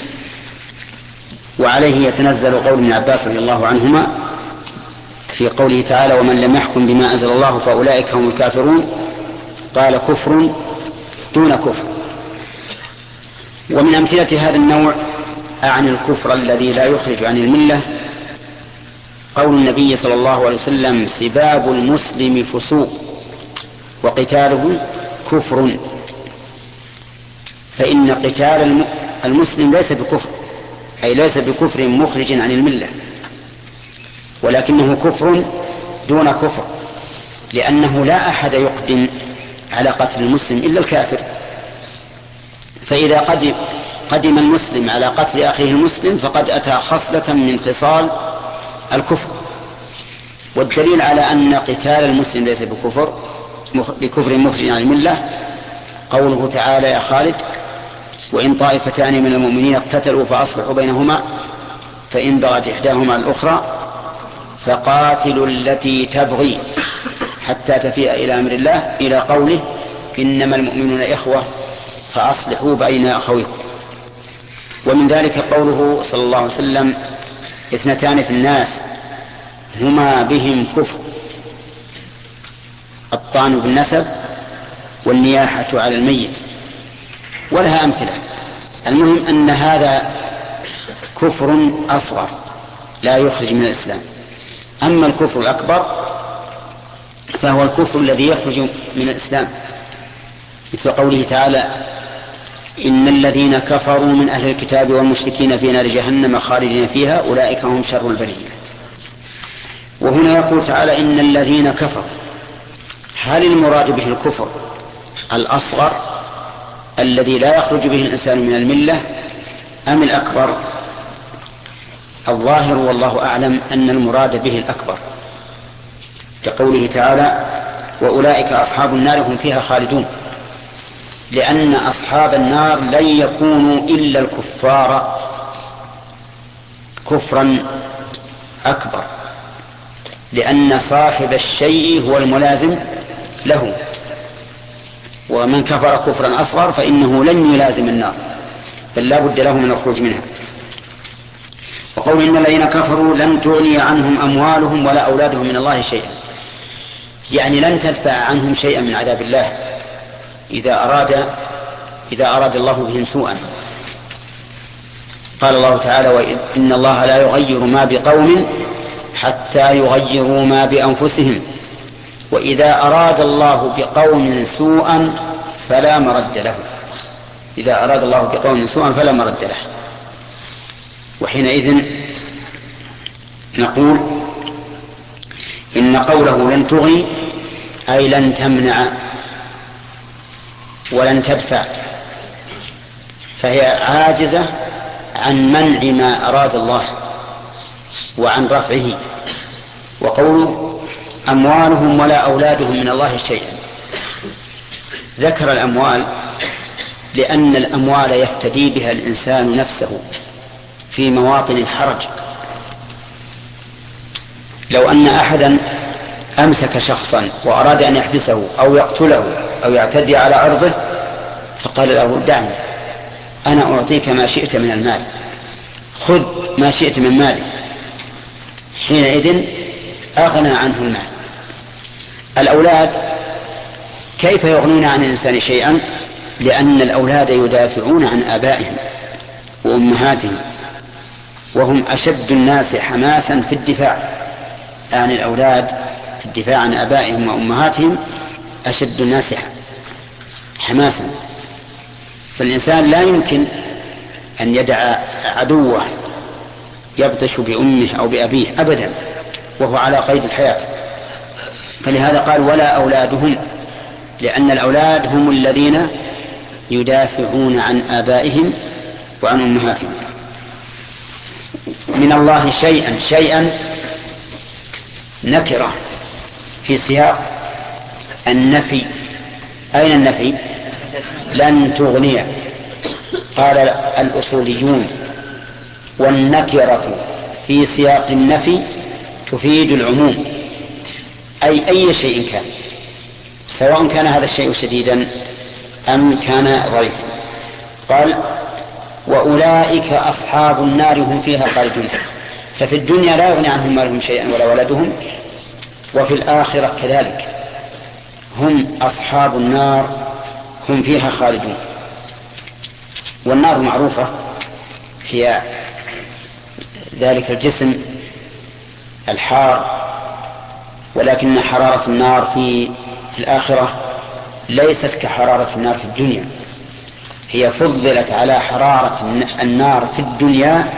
وعليه يتنزل قول ابن عباس رضي الله عنهما في قوله تعالى ومن لم يحكم بما أنزل الله فأولئك هم الكافرون، قال كفر دون كفر. ومن أمثلة هذا النوع عن الكفر الذي لا يخرج عن الملة قول النبي صلى الله عليه وسلم سباب المسلم فسوق وقتاله كفر، فإن قتال المسلم ليس بكفر، أي ليس بكفر مخرج عن الملة، ولكنه كفر دون كفر، لأنه لا أحد يقدم على قتل المسلم إلا الكافر. فإذا قدم المسلم على قتل أخيه المسلم فقد أتى خصلة من خصال الكفر. والدليل على أن قتال المسلم ليس بكفر مخرج عن الملة قوله تعالى يا خالد وإن طائفتان من المؤمنين اقتتلوا فأصلحوا بينهما فإن بغت إحداهما الأخرى فقاتلوا التي تبغي حتى تفيء إلى أمر الله إلى قوله إنما المؤمنون إخوة فأصلحوا بين أخويكم. ومن ذلك قوله صلى الله عليه وسلم اثنتان في الناس هما بهم كفر الطعن بالنسب والنياحة على الميت، ولها أمثلة. المهم أن هذا كفر أصغر لا يخرج من الإسلام. أما الكفر الأكبر فهو الكفر الذي يخرج من الإسلام، مثل قوله تعالى إن الذين كفروا من أهل الكتاب والمشركين في نار جهنم خالدين فيها أولئك هم شر البرية. وهنا يقول تعالى إن الذين كفروا، هل المراد به الكفر الأصغر الذي لا يخرج به الإنسان من الملة أم الأكبر؟ الظاهر والله أعلم أن المراد به الأكبر، كقوله تعالى وأولئك أصحاب النار هم فيها خالدون، لأن أصحاب النار لن يكونوا إلا الكفار كفرا أكبر، لأن صاحب الشيء هو الملازم له، ومن كفر كفرا أصغر فإنه لن يلازم النار بل لا بد له من الخروج منها. وقول إن الذين كفروا لن تغني عنهم أموالهم ولا أولادهم من الله شيئا، يعني لن تدفع عنهم شيئا من عذاب الله إذا أراد الله بهم سوءا. قال الله تعالى وإن الله لا يغير ما بقوم حتى يغيروا ما بأنفسهم وإذا أراد الله بقوم سوءا فلا مرد له. إذا أراد الله بقوم سوءا فلا مرد له. وحينئذ نقول إن قوله لن تغني أي لن تمنع ولن تدفع، فهي عاجزة عن منع ما أراد الله وعن رفعه. وقوله أموالهم ولا أولادهم من الله شيئا، ذكر الأموال لأن الأموال يفتدي بها الإنسان نفسه في مواطن الحرج. لو أن أحدا أمسك شخصا وأراد أن يحبسه أو يقتله أو يعتدي على عرضه فقال له دعني أنا أعطيك ما شئت من المال، خذ ما شئت من مالي، حينئذ أغنى عنه المال. الأولاد كيف يغنون عن الإنسان شيئا؟ لأن الأولاد يدافعون عن آبائهم وأمهاتهم، وهم أشد الناس حماسا في الدفاع عن الأولاد، في الدفاع عن آبائهم وأمهاتهم أشد الناس حماسا. فالإنسان لا يمكن أن يدع عدوه يبطش بأمه أو بأبيه أبدا وهو على قيد الحياة. فلهذا قال ولا أولادهم، لأن الأولاد هم الذين يدافعون عن آبائهم وعن أمهاتهم. من الله شيئا نكرة في سياق النفي. أين النفي؟ لن تغني. قال الأصوليون والنكرة في سياق النفي تفيد العموم، أي شيء كان، سواء كان هذا الشيء شديدا أم كان ضعيفا. قال وأولئك أصحاب النار هم فيها خالدون. ففي الدنيا لا يغني عنهم مالهم شيئا ولا ولدهم، وفي الآخرة كذلك هم أصحاب النار هم فيها خالدون. والنار معروفة هي ذلك الجسم الحار، ولكن حرارة النار في الآخرة ليست كحرارة النار في الدنيا، هي فضلت على حرارة النار في الدنيا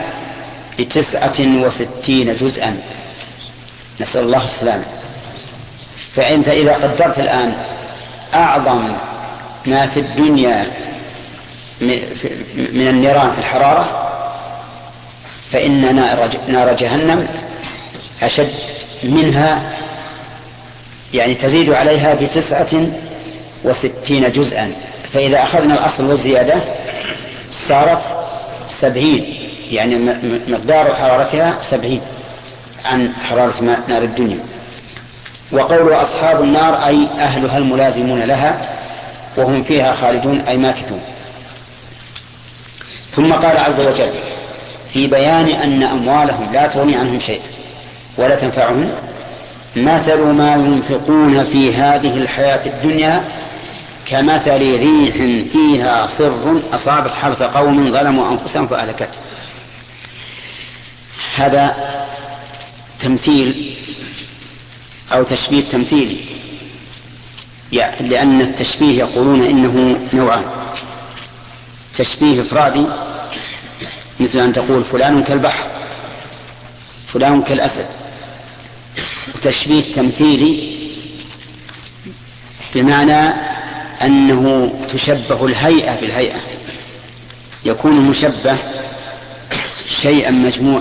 ب69 جزءا، نسأل الله السلامة. فأنت إذا قدرت الآن أعظم ما في الدنيا من النيران في الحرارة، فإن نار جهنم أشد منها، يعني تزيد عليها ب69 جزءا. فإذا أخذنا الأصل والزيادة صارت 70، يعني مقدار حرارتها 70 عن حرارة نار الدنيا. وقول أصحاب النار أي أهلها الملازمون لها وهم فيها خالدون أي ماكثون. ثم قال عز وجل في بيان أن أموالهم لا تغني عنهم شيء ولا تنفعهم مثل ما ينفقون في هذه الحياة الدنيا كمثل ريح فيها صر أصابت حرث قوم ظلموا أنفسهم فأهلكته. هذا تمثيل أو تشبيه تمثيلي، يعني لأن التشبيه يقولون إنه نوعان: تشبيه إفرادي مثل أن تقول فلان كالبحر فلان كالأسد، وتشبيه تمثيلي بمعنى أنه تشبه الهيئة بالهيئة، يكون مشبه شيئا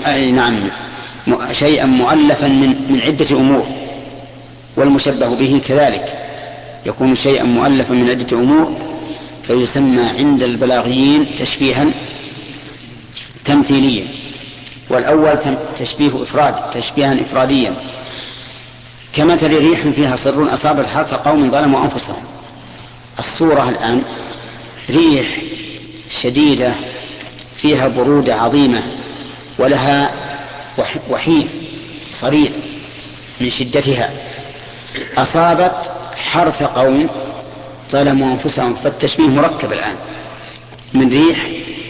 شيئا مؤلفا من عدة أمور، والمشبه به كذلك يكون شيئا مؤلفا من عدة أمور، فيسمى عند البلاغيين تشبيها تمثيليا. والأول تشبيه تشبيها إفراديا كمثل ريح فيها صر أصابت حرث قوم ظلموا أنفسهم. الصورة الآن ريح شديدة فيها برودة عظيمة ولها وحيف صرير من شدتها، أصابت حرث قوم ظلموا أنفسهم. فالتشبيه مركب الآن من ريح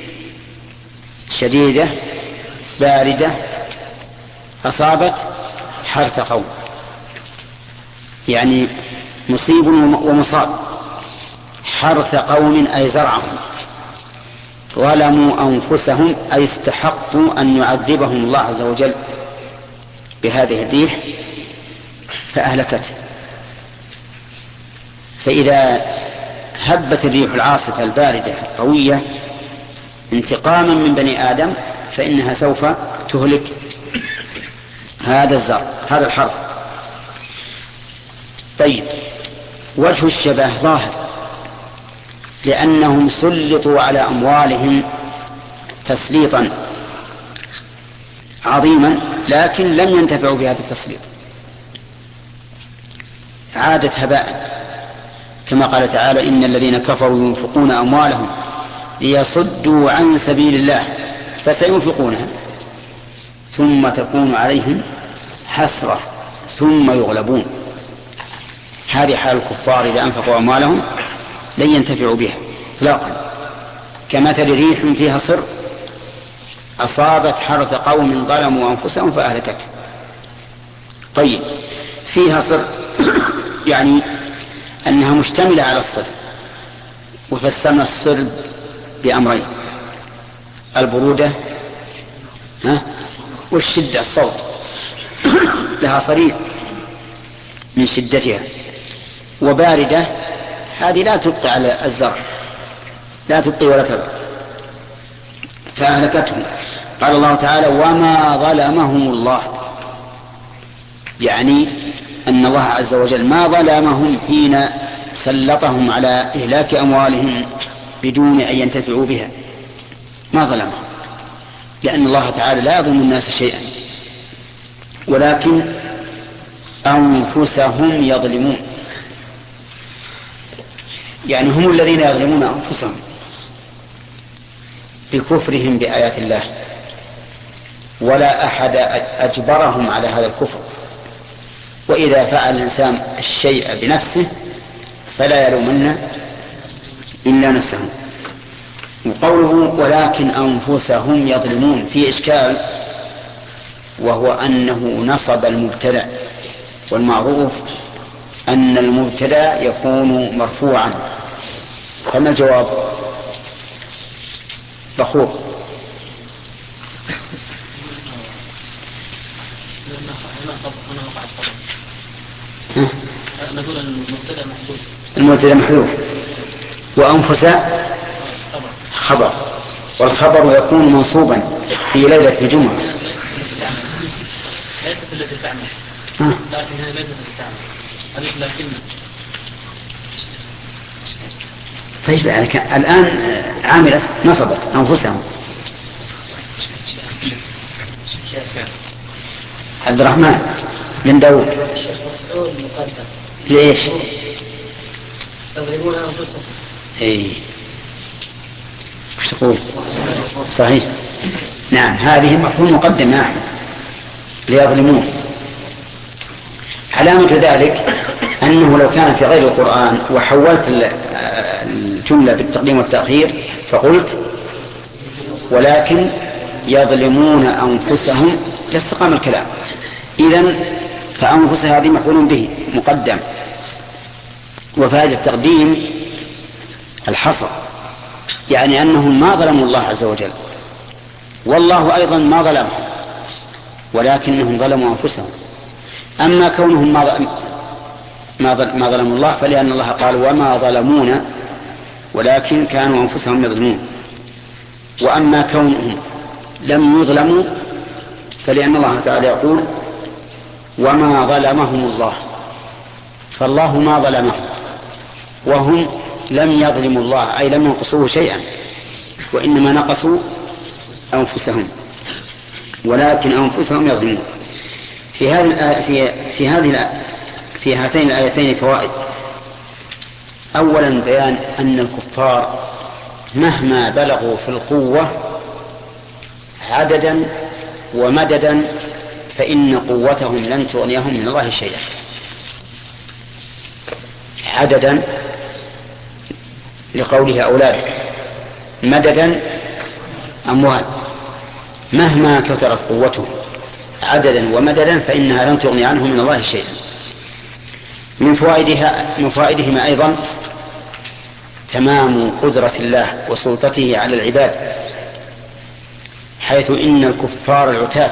شديدة باردة أصابت حرث قوم، يعني مصيب ومصاب. حرث قوم أي زرعهم، ظلموا أنفسهم أي استحقوا أن يعذبهم الله عز وجل بهذه الريح فأهلكته. فإذا هبت الريح العاصفة الباردة القوية انتقاما من بني آدم فإنها سوف تهلك هذا الزرع هذا الحرث. طيب، وجه الشبه ظاهر، لأنهم سلطوا على أموالهم تسليطا عظيما لكن لم ينتفعوا بهذا التسليط، عادت هباء، كما قال تعالى إن الذين كفروا ينفقون أموالهم ليصدوا عن سبيل الله فسينفقونها ثم تكون عليهم حسرة ثم يغلبون. هذه حال الكفار إذا أنفقوا أموالهم لن ينتفعوا بها إطلاقا، كمثل ريح فيها صر أصابت حرث قوم ظلموا أنفسهم فأهلكته. طيب، فيها صر يعني أنها مشتملة على الصر، وفسرنا الصر بأمرين: البرودة والشدة، الصوت لها صرير من شدتها، وباردة هذه لا تبقي على الزرع، لا تبقي ولا تذر، فأهلكتهم. قال الله تعالى: وما ظلمهم الله، يعني أن الله عز وجل ما ظلمهم حين سلطهم على إهلاك أموالهم بدون أن ينتفعوا بها، ما ظلمهم، لأن الله تعالى لا يظلم الناس شيئا، ولكن أنفسهم يظلمون، يعني هم الذين يظلمون أنفسهم بكفرهم بآيات الله، ولا أحد أجبرهم على هذا الكفر. وإذا فعل الإنسان الشيء بنفسه فلا يلومن إلا نفسه. وقوله ولكن أنفسهم يظلمون في إشكال، وهو أنه نصب المبتدأ، والمعروف أن المبتدأ يكون مرفوعا. فما الجواب؟ بخور. نقول المبتدأ محذوف. المبتدأ محذوف، وأنفس خبر، والخبر يكون منصوبا في ليلة الجمعة. ليست التي تعمل، لكن هي ليست التي تعمل، هذه لكن. طيب الآن عاملة نصبت أنفسهم. عبد الرحمن بن داود، ليش تضربون أنفسهم؟ ايه، وش تقول؟ صحيح، نعم، هذه مفهوم مقدم يا أحمد، ليظلمون. علامة ذلك أنه لو كان في غير القرآن وحولت الجملة بالتقديم والتأخير فقلت ولكن يظلمون أنفسهم لاستقام الكلام. إذن فأنفس هذه مفعول به مقدم، وفائدة التقديم الحصر، يعني أنهم ما ظلموا الله عز وجل، والله أيضا ما ظلمهم، ولكنهم ظلموا أنفسهم. أما كونهم ما ظلموا الله فلأن الله قال وما ظلمونا، ولكن كانوا أنفسهم يظلمون. وأما كونهم لم يظلموا فلأن الله تعالى يقول وما ظلمهم الله، فالله ما ظلمهم، وهم لم يظلموا الله، أي لم ينقصوه شيئا، وإنما نقصوا أنفسهم، ولكن أنفسهم يظلمون. في هاتين الآيتين فوائد. أولا بيان أن الكفار مهما بلغوا في القوة عددا ومددا فإن قوتهم لن تغنيهم من الله شيئا. عددا لقوله أولاد، مددا أموال، مهما كثرت قوتهم عددا ومددا فإنها لن تغني عنهم من الله شيئا. من فوائدهما أيضا تمام قدرة الله وسلطته على العباد، حيث إن الكفار العتاة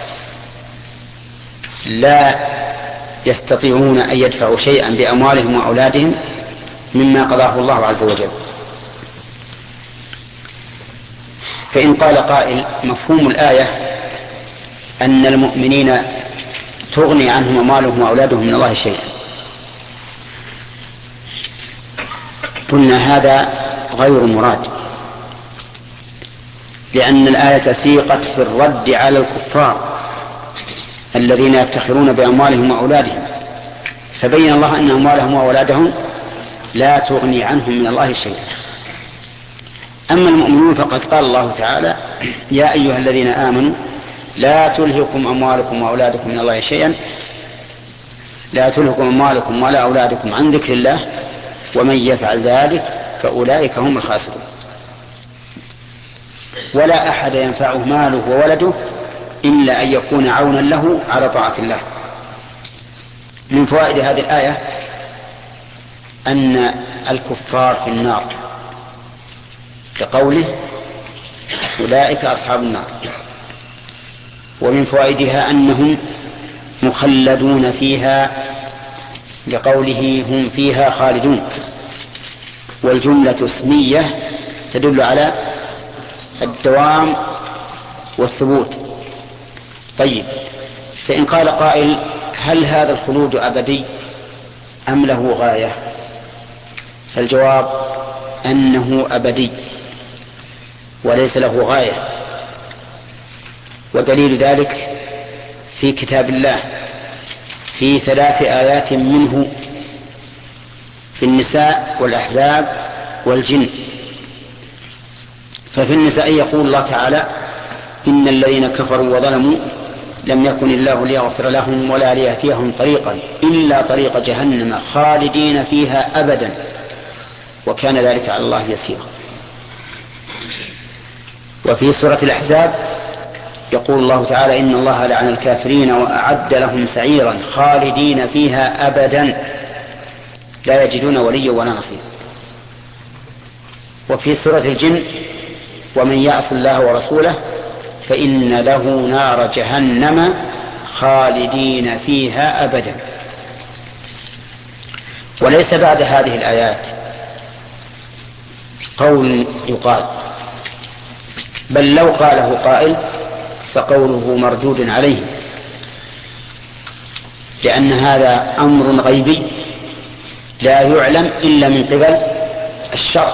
لا يستطيعون أن يدفعوا شيئا بأموالهم وأولادهم مما قضاه الله عز وجل. فإن قال قائل مفهوم الآية أن المؤمنين تغني عنهم أموالهم وأولادهم من الله شيئا، قلنا هذا غير مراد، لأن الآية سيقت في الرد على الكفار الذين يفتخرون بأموالهم وأولادهم، فبين الله أن أموالهم وأولادهم لا تغني عنهم من الله شيئا. أما المؤمنون فقد قال الله تعالى يا أيها الذين آمنوا لا تلهكم أموالكم وأولادكم من الله شيئا لا تلهكم أموالكم ولا أولادكم عن ذكر الله ومن يفعل ذلك فأولئك هم الخاسرون. ولا أحد ينفعه ماله وولده إلا أن يكون عونا له على طاعة الله. من فوائد هذه الآية أن الكفار في النار كقوله أولئك أصحاب النار. ومن فوائدها أنهم مخلدون فيها لقوله هم فيها خالدون، والجملة اسمية تدل على الدوام والثبوت. طيب، فإن قال قائل هل هذا الخلود أبدي أم له غاية؟ فالجواب أنه أبدي وليس له غاية، ودليل ذلك في كتاب الله في 3 آيات منه في النساء والأحزاب والجن. ففي النساء يقول الله تعالى إن الذين كفروا وظلموا لم يكن الله ليغفر لهم ولا ليهديهم طريقا إلا طريق جهنم خالدين فيها أبدا وكان ذلك على الله يسيرا. وفي سورة الأحزاب يقول الله تعالى إن الله لعن الكافرين وأعد لهم سعيرا خالدين فيها أبدا لا يجدون وليا ولا نصيرا. وفي سورة الجن ومن يعص الله ورسوله فإن له نار جهنم خالدين فيها أبدا. وليس بعد هذه الآيات قول يقال، بل لو قاله قائل فقوله مردود عليه، لأن هذا أمر غيبي لا يعلم إلا من قبل الشرع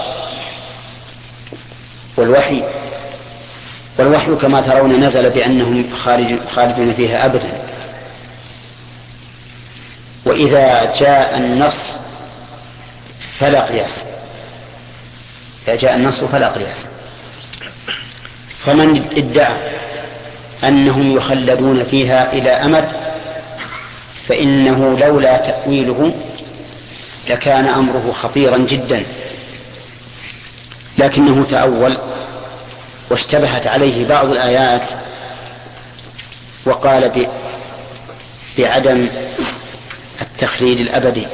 والوحي. والوحي كما ترون نزل بأنهم خالدون فيها أبدا. وإذا جاء النص فلا قياس، إذا جاء النص فلا قياس. فمن ادعى أنهم يخلدون فيها إلى أمد فإنه لولا تأويله لكان أمره خطيرا جدا، لكنه تأول واشتبهت عليه بعض الآيات وقال بعدم التخليد الأبدي،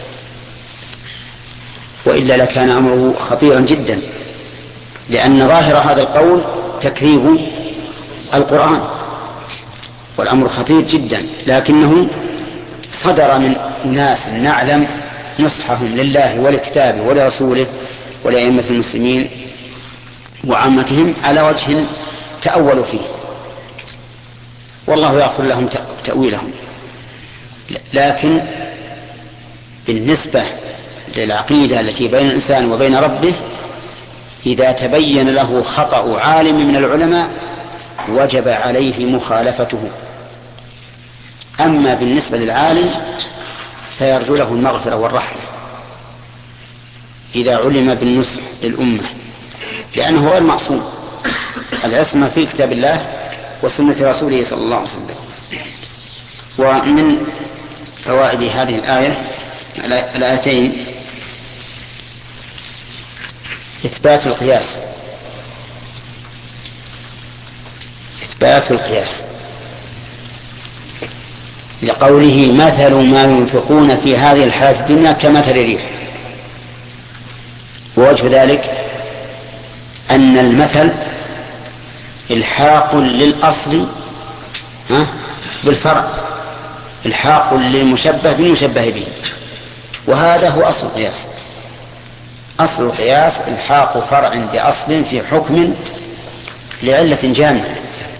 وإلا لكان أمره خطيرا جدا، لأن ظاهر هذا القول تكذيب القرآن والأمر خطير جدا. لكنه صدر من ناس نعلم نصحهم لله ولكتابه ولرسوله ولأئمة المسلمين وعامتهم على وجه تأولوا فيه، والله يغفر لهم تأويلهم. لكن بالنسبة للعقيدة التي بين الإنسان وبين ربه إذا تبين له خطأ عالم من العلماء وجب عليه مخالفته. أما بالنسبة للعالم فيرجو له المغفرة والرحمة إذا علم بالنصح للأمة، لأنه غير معصوم، العصمة في كتاب الله وسنة رسوله صلى الله عليه وسلم. ومن فوائد هذه الآيتين إثبات القياس، إثبات القياس لقوله مثل ما ينفقون في هذه الحياة الدنيا كمثل ريح. ووجه ذلك أن المثل الحاق للأصل بالفرع، الحاق للمشبه بالمشبه به، وهذا هو أصل القياس. أصل القياس الحاق فرع بأصل في حكم لعلة جامعة.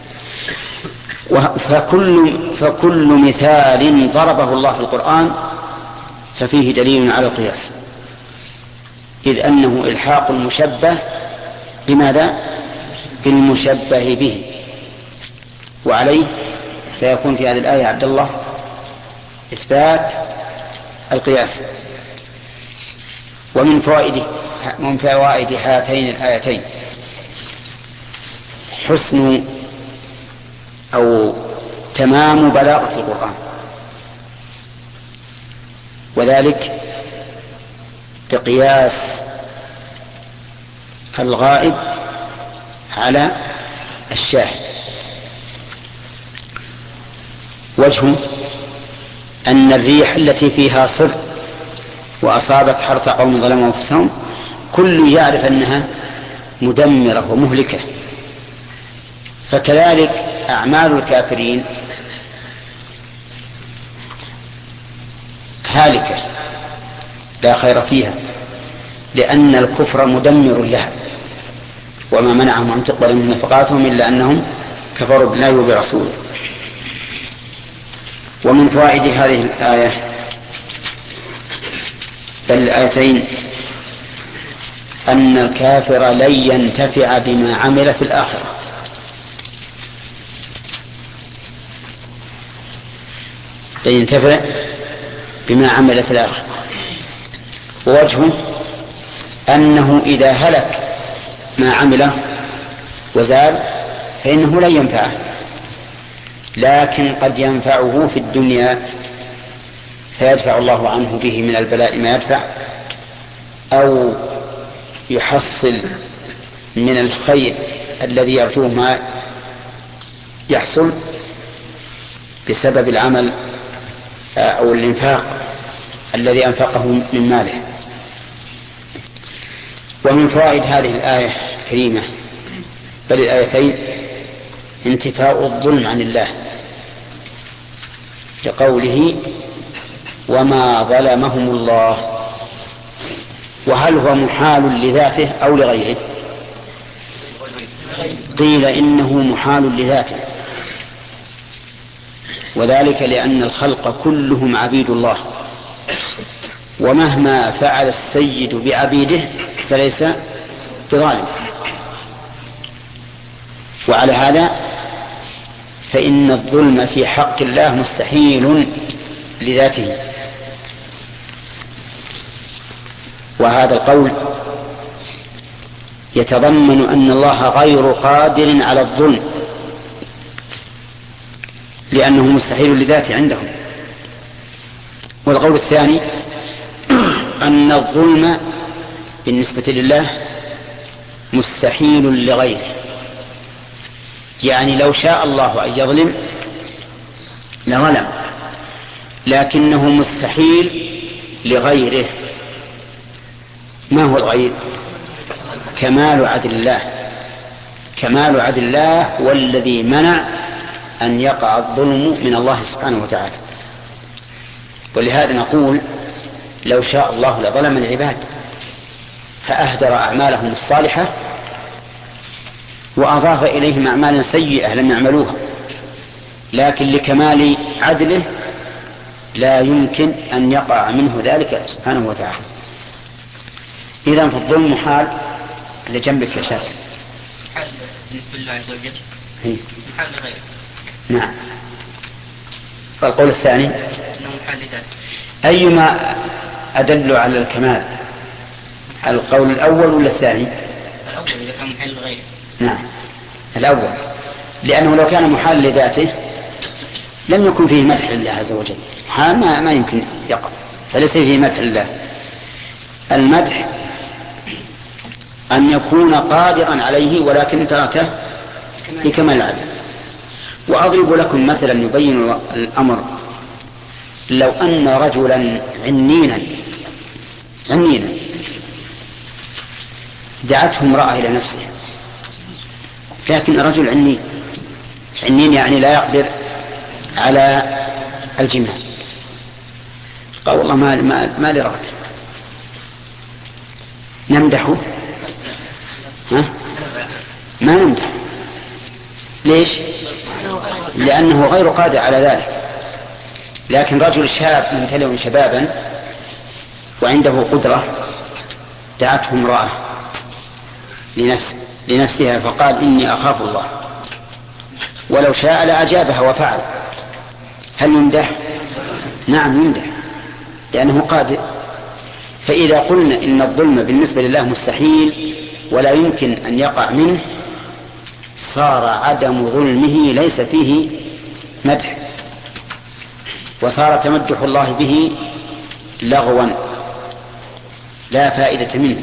فكل مثال ضربه الله في القرآن ففيه دليل على القياس، إذ أنه إلحاق المشبه بماذا؟ بالمشبه به. وعليه فيكون في هذه الآية عبد الله إثبات القياس. ومن فوائد هاتين الآيتين حسن أو تمام بلاغة القرآن، وذلك بقياس الغائب على الشاهد. وجهه أن الريح التي فيها صر وأصابت حرث قوم ظلموا أنفسهم كل يعرف أنها مدمرة ومهلكة، فكذلك أعمال الكافرين هالكة لا خير فيها، لأن الكفر مدمر لها، وما منعهم أن تقبل من نفقاتهم إلا أنهم كفروا بالله وبرسوله. ومن فوائد هذه الآية بل الآيتين أن الكافر لن ينتفع بما عمل في الآخرة، لن ينتفع بما عمل في الآخرة. ووجهه أنه إذا هلك ما عمله وزال فإنه لن ينفعه، لكن قد ينفعه في الدنيا فيدفع الله عنه به من البلاء ما يدفع، أو يحصل من الخير الذي يرجوه ما يحصل بسبب العمل أو الإنفاق الذي أنفقه من ماله. ومن فوائد هذه الآية الكريمة بل الآيتين انتفاء الظلم عن الله، لقوله وما ظلمهم الله. وهل هو محال لذاته أو لغيره؟ قيل إنه محال لذاته، وذلك لأن الخلق كلهم عبيد الله، ومهما فعل السيد بعبيده فليس بظالم. وعلى هذا فإن الظلم في حق الله مستحيل لذاته. وهذا القول يتضمن أن الله غير قادر على الظلم لأنه مستحيل لذاته عندهم. والقول الثاني أن الظلم بالنسبة لله مستحيل لغيره، يعني لو شاء الله أن يظلم لظلم، لكنه مستحيل لغيره. ما هو الغير؟ كمال عدل الله. كمال عدل الله هو الذي منع أن يقع الظلم من الله سبحانه وتعالى. ولهذا نقول لو شاء الله لظلم العباد فأهدر أعمالهم الصالحة وأضاف إليهم أعمالا سيئة لم يعملوها، لكن لكمال عدله لا يمكن أن يقع منه ذلك سبحانه وتعالى. إذن فالظلم محال لجنبك يا شاكر. محال بالنسبة لله عز وجل، محال لغيره. نعم. فالقول الثاني أنه محال لذاته. أيما أدل على الكمال، القول الأول ولا الثاني؟ الأول إذا كان محال لغيره. نعم الأول، لأنه لو كان محال لذاته لم يكن فيه مدح لله عز وجل، محال ما يمكن يقع، فليس فيه مدح لله. المدح أن يكون قادرا عليه ولكن تركه لكمال العدل. وأضرب لكم مثلا يبين الأمر. لو أن رجلا عنينا دعته امرأة إلى نفسه، لكن الرجل عنين يعني لا يقدر على الجماع، قال والله ما لي راجل، نمدحه؟ ما نمدح. ليش؟ لأنه غير قادر على ذلك. لكن رجل شاب ممتلئ شبابا وعنده قدرة دعته امرأة لنفسها فقال إني أخاف الله، ولو شاء لأجابها وفعل، هل يمدح؟ نعم يمدح لأنه قادر. فإذا قلنا إن الظلم بالنسبة لله مستحيل ولا يمكن أن يقع منه صار عدم ظلمه ليس فيه مدح، وصار تمدح الله به لغوا لا فائدة منه.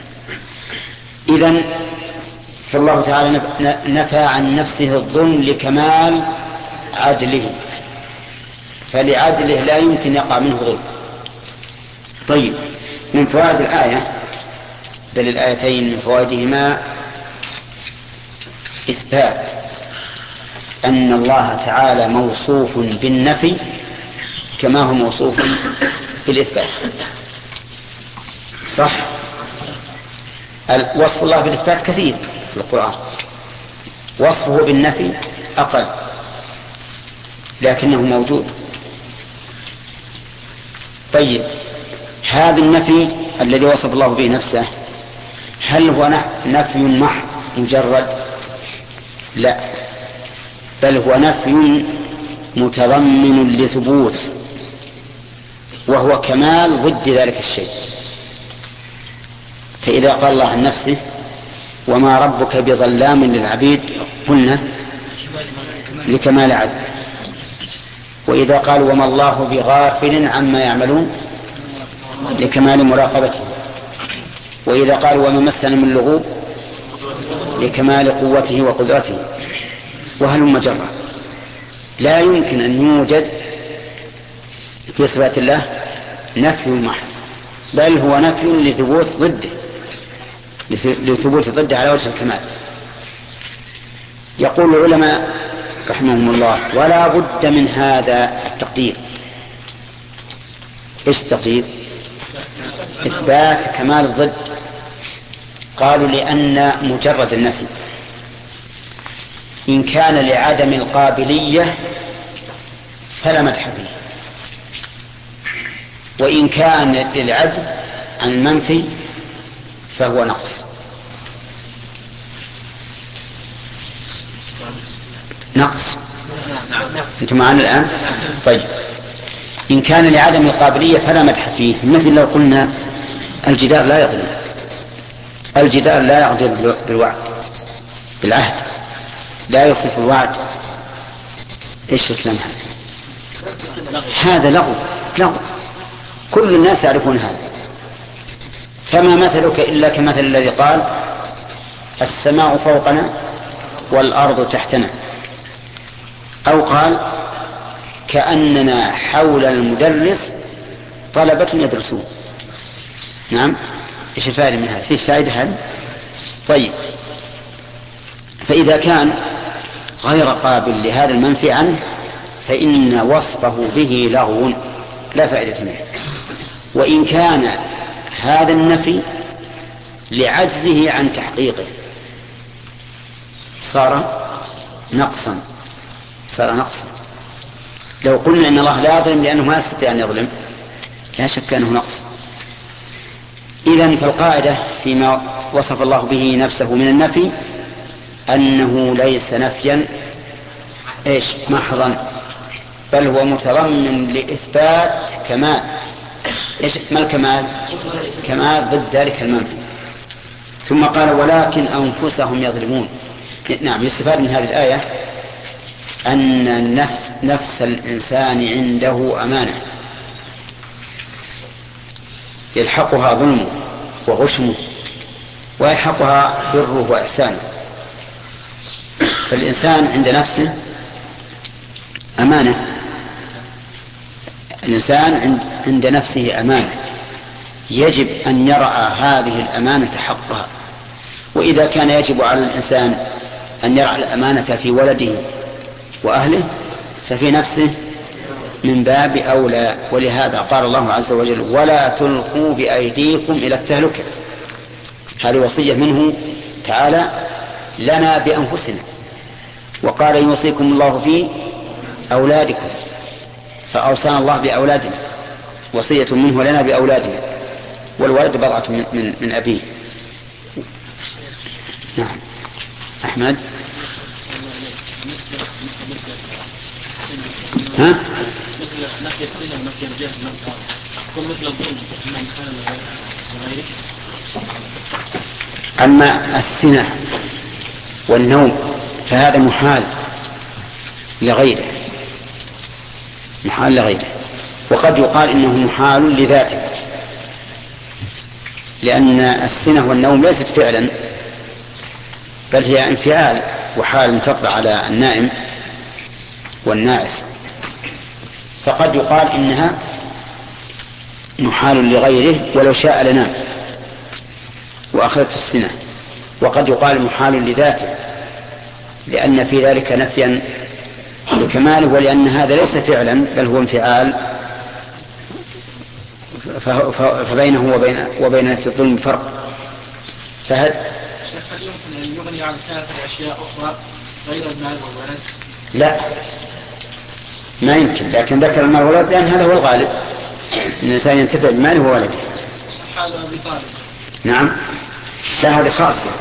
إذن فالله تعالى نفى عن نفسه الظلم لكمال عدله، فلعدله لا يمكن يقع منه ظلم. طيب، من فوائد الآية بل الآيتين من فوائدهما إثبات أن الله تعالى موصوف بالنفي كما هو موصوف بالإثبات. صح؟ وصف الله بالإثبات كثير في القرآن، وصفه بالنفي أقل لكنه موجود. طيب، هذا النفي الذي وصف الله به نفسه هل هو نفي محض مجرد؟ لا، بل هو نفي متضمن لثبوت، وهو كمال ضد ذلك الشيء. فإذا قال الله عن نفسه وما ربك بظلام للعبيد قلنا لكمال عدل، وإذا قال وما الله بغافل عما يعملون لكمال مراقبته، وإذا قال وما مسنا من لغوب لكمال قوته وقدرته، وهلم جرا. لا يمكن أن يوجد في صفات الله نفي محض، بل هو نفي لثبوت ضده، لثبوت ضده على وجه الكمال. يقول العلماء رحمهم الله ولا بد من هذا التقدير. ايش التقدير؟ إثبات كمال الضد. قالوا لأن مجرد النفي إن كان لعدم القابلية فلا مدح فيه، وإن كان للعجز عن المنفي فهو نقص. نقص. أنتم معنا الآن؟ طيب، إن كان لعدم القابلية فلا مدح فيه. مثل لو قلنا الجدار لا يظلم، الجدار لا يعدل بالوعد بالعهد، لا يخلف الوعد، ايش الكلام هذا؟ لغو. كل الناس يعرفون هذا. فما مثلك إلا كمثل الذي قال السماء فوقنا والأرض تحتنا، أو قال كأننا حول المدرس طلبة يدرسون. نعم، ايش الفائدة من هذا؟ فيه فائدة هذا؟ طيب، فإذا كان غير قابل لهذا المنفي عنه فإن وصفه به لغو لا فائدة منه. وإن كان هذا النفي لعجزه عن تحقيقه صار نقصا. لو قلنا إن الله لا يظلم لأنه ما يستطيع أن يظلم لا شك أنه نقص. إذن فالقاعدة فيما وصف الله به نفسه من النفي أنه ليس نفيا محضا، بل هو متضمن لإثبات كمال. ما الكمال؟ كمال ضد ذلك المنفي. ثم قال ولكن أنفسهم يظلمون. نعم، يستفاد من هذه الآية أن نفس الإنسان عنده أمانة يلحقها ظلمه وغشمه ويلحقها بره وإحسانه. فالإنسان عند نفسه أمانة، الإنسان عند نفسه أمانة، يجب أن يرعى هذه الأمانة حقها. وإذا كان يجب على الإنسان أن يرعى الأمانة في ولده وأهله ففي نفسه من باب أولى. ولهذا قال الله عز وجل ولا تلقوا بأيديكم إلى التهلكة. هذه وصية منه تعالى لنا بأنفسنا. وقال يوصيكم الله في أولادكم، فأوصانا الله بأولادنا، وصية منه لنا بأولادنا، والولد بضعة من أبيه. نعم أحمد. ها؟ نفي الصلة ونفي الجهل تكون مثل الظلم من إنسان غيره. أما السنة والنوم فهذا محال لغيره، وقد يقال إنه محال لذاته، لأن السنة والنوم ليست فعلا بل هي انفعال وحال تطلع على النائم والناعس، فقد يقال إنها محال لغيره ولو شاء لنام وأخذت السنة، وقد يقال محال لذاته لأن في ذلك نفيا لكماله، ولأن هذا ليس فعلا بل هو انفعال، فبينه وبين في الظلم فرق. فهل هل يمكن أن يغني عن ثلاثة أشياء أخرى غير المال والولد؟ لا، ما يمكن، لكن ذكر المال والولد لأن هذا هو الغالب، إن الإنسان ينتفع بماله وولده. حال أبي طالب. نعم، لا، هذه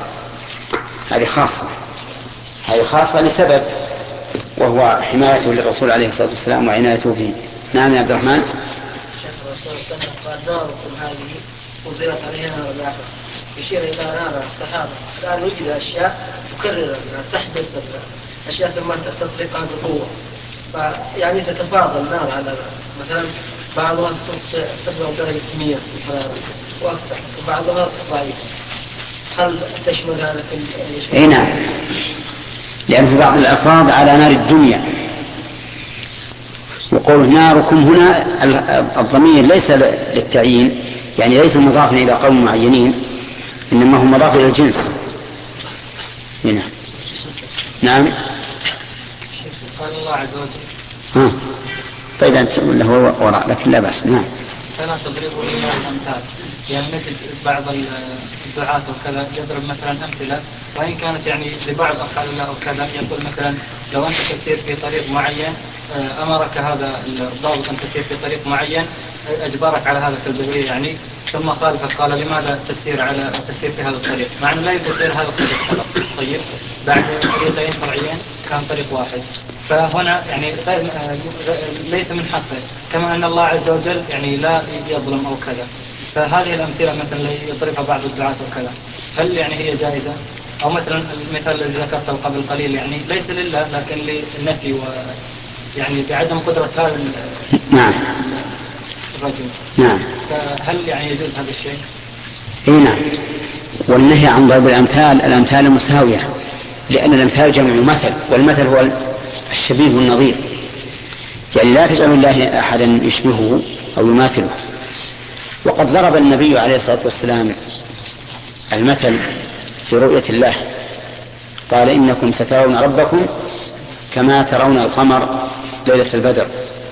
خاصة لسبب، وهو حمايته للرسول عليه الصلاة والسلام وعنايته به. نعم يا عبد الرحمن. الرسول صلى الله عليه وسلم قال ناركم هذه أنزلت عليها نار الآخرة، يشير إلى نار الصحابة. الآن وجد أشياء تكرر تحدث أشياء ثم تطلقها بقوة، فيعني تتفاضل النار على مثلا بعضها تبلغ درجة 100 في الحرارة وأكثر، وبعضها ضعيف. هل تشمل هذا في اي نعم، لأن في بعض الألفاظ على نار الدنيا، وقول ناركم هنا الضمير ليس للتعيين، يعني ليس مضافا إلى قوم معينين، إنما هو مضاف إلى الجنس. هنا نعم. قال الله عز وجل طيب أنت له وراء، لكن لا بأس. نعم. فلا تضربوا لله الأمثال، يعني نجد بعض الدعاة وكذا يضرب مثلا أمثلة، وإن كانت يعني لبعض أفعال الله وكذا، يقول مثلا لو أنت تسير في طريق معين أمرك هذا الضابط أن تسير في طريق معين، أجبرك على هذا كالجبرية يعني، ثم خالفك قال لماذا تسير في هذا الطريق، مع أنه لا يوجد غير هذا الطريق فقط. طيب بعد طريقين فرعيين كان طريق واحد، فهنا يعني ليس من حقه، كما أن الله عز وجل يعني لا يظلم أو كذا. فهذه الأمثلة مثلا اللي يضربها بعض الدعاة وكذا، هل يعني هي جائزة؟ أو مثلا المثال الذي ذكرته قبل قليل يعني ليس لله لكن للنفي يعني بعدم قدرة هذا نعم الرجل. نعم. فهل يعني يجوز هذا الشيء؟ اي نعم. والنهي عن ضرب الأمثال المساوية، لأن الأمثال جمع مثل، والمثل هو الشبيه والنظير، يعني لا تجعل الله أحدا يشبهه أو يماثله. وقد ضرب النبي عليه الصلاة والسلام المثل في رؤية الله، قال إنكم سترون ربكم كما ترون القمر ليلة البدر.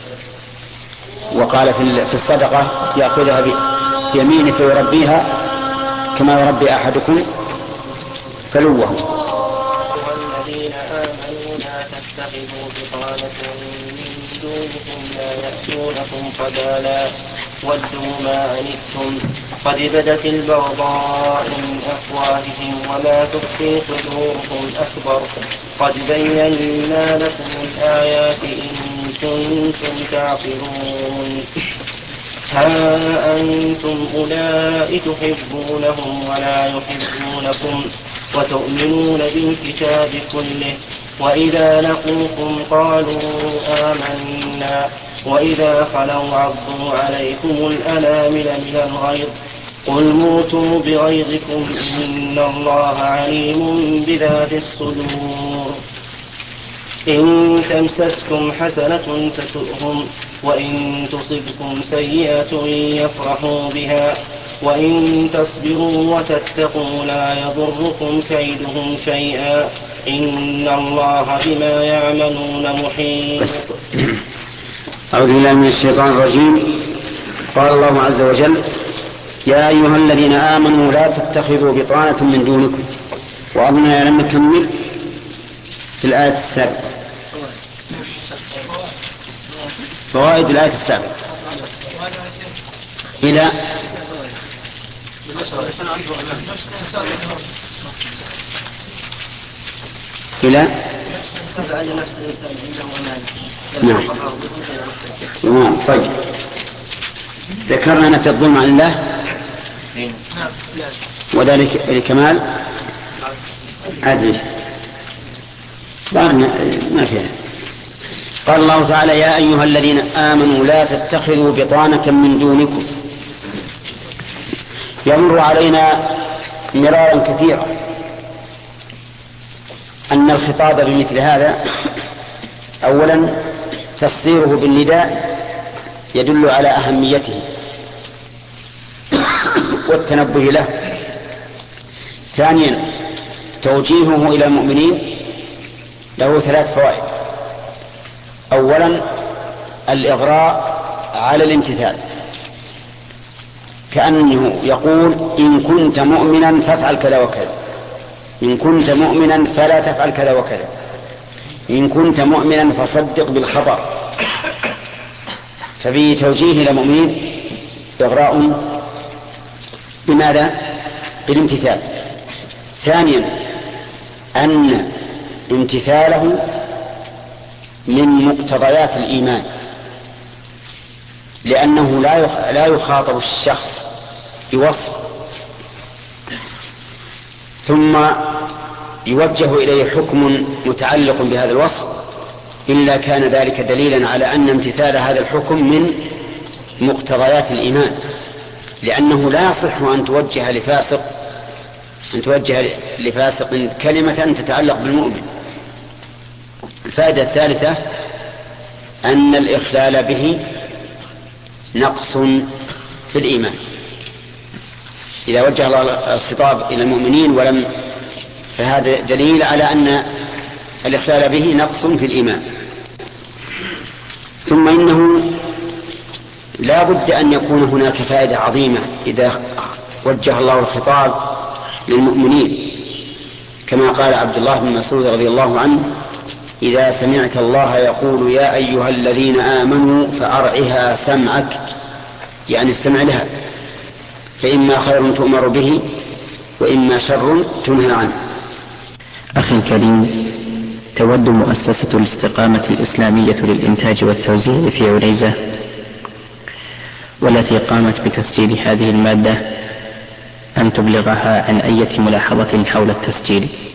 وقال في الصدقة يأخذها بيمينه فيربيها كما يربي أحدكم فلوه. والذين آمنوا لا تتخذوا بطانة من دونكم لا يأتونكم خبالا ودوا ما عنتم قد بدت البغضاء من أفواههم وما تخفي صدورهم أكبر قد بينا لكم الآيات إن كنتم تعقلون. ها أنتم أولئك تحبونهم ولا يحبونكم وتؤمنون بالكتاب كله وإذا لقوكم قالوا آمنا وإذا خلوا عضوا عليكم الأنامل من الغيظ قل موتوا بغيظكم إن الله عليم بذات الصدور. إن تمسسكم حسنة تسؤهم وإن تصبكم سيئة يفرحوا بها وإن تصبروا وتتقوا لا يضركم كيدهم شيئا إن الله بما يعملون محيط. أعوذ بالله من الشيطان الرجيم. قال الله عز وجل يا أيها الذين آمنوا لا تتخذوا بطانة من دونكم. وأظن لم نكمل في الآية السابقة فوائد الآية السابقة إلى نعم. طيب ذكرنا نفي الظلم عن الله وذلك لكمال عدله ما فيها. قال الله تعالى: يا أيها الذين آمنوا لا تتخذوا بطانة من دونكم. يمر علينا مرارا كثيرا أن الخطاب بمثل هذا أولا تصديره بالنداء يدل على أهميته والتنبه له. ثانيا توجيهه إلى المؤمنين له 3 فوائد. أولا الإغراء على الامتثال، كأنه يقول: إن كنت مؤمنا فافعل كذا وكذا، إن كنت مؤمنا فلا تفعل كذا وكذا، إن كنت مؤمنا فصدق بالخبر. ففي توجيه إلى المؤمنين إغراء بماذا؟ بالامتثال. ثانيا أن امتثاله من مقتضيات الإيمان، لأنه لا يخاطب الشخص بوصف ثم يوجه إليه حكم متعلق بهذا الوصف إلا كان ذلك دليلا على أن امتثال هذا الحكم من مقتضيات الإيمان، لأنه لا يصح أن توجه لفاسق كلمة تتعلق بالمؤمن. الفائدة الثالثة أن الإخلال به نقص في الإيمان. إذا وجه الله الخطاب إلى المؤمنين فهذا دليل على أن الإخلال به نقص في الإيمان. ثم إنه لا بد أن يكون هناك فائدة عظيمة إذا وجه الله الخطاب للمؤمنين، كما قال عبد الله بن مسعود رضي الله عنه: إذا سمعت الله يقول يا أيها الذين آمنوا فأرعها سمعك، يعني استمع لها، فإما خير تؤمر به وإما شر تنهى عنه. أخي الكريم، تود مؤسسة الاستقامة الإسلامية للإنتاج والتوزيع في عنيزة، والتي قامت بتسجيل هذه المادة، أن تبلغها عن أي ملاحظة حول التسجيل.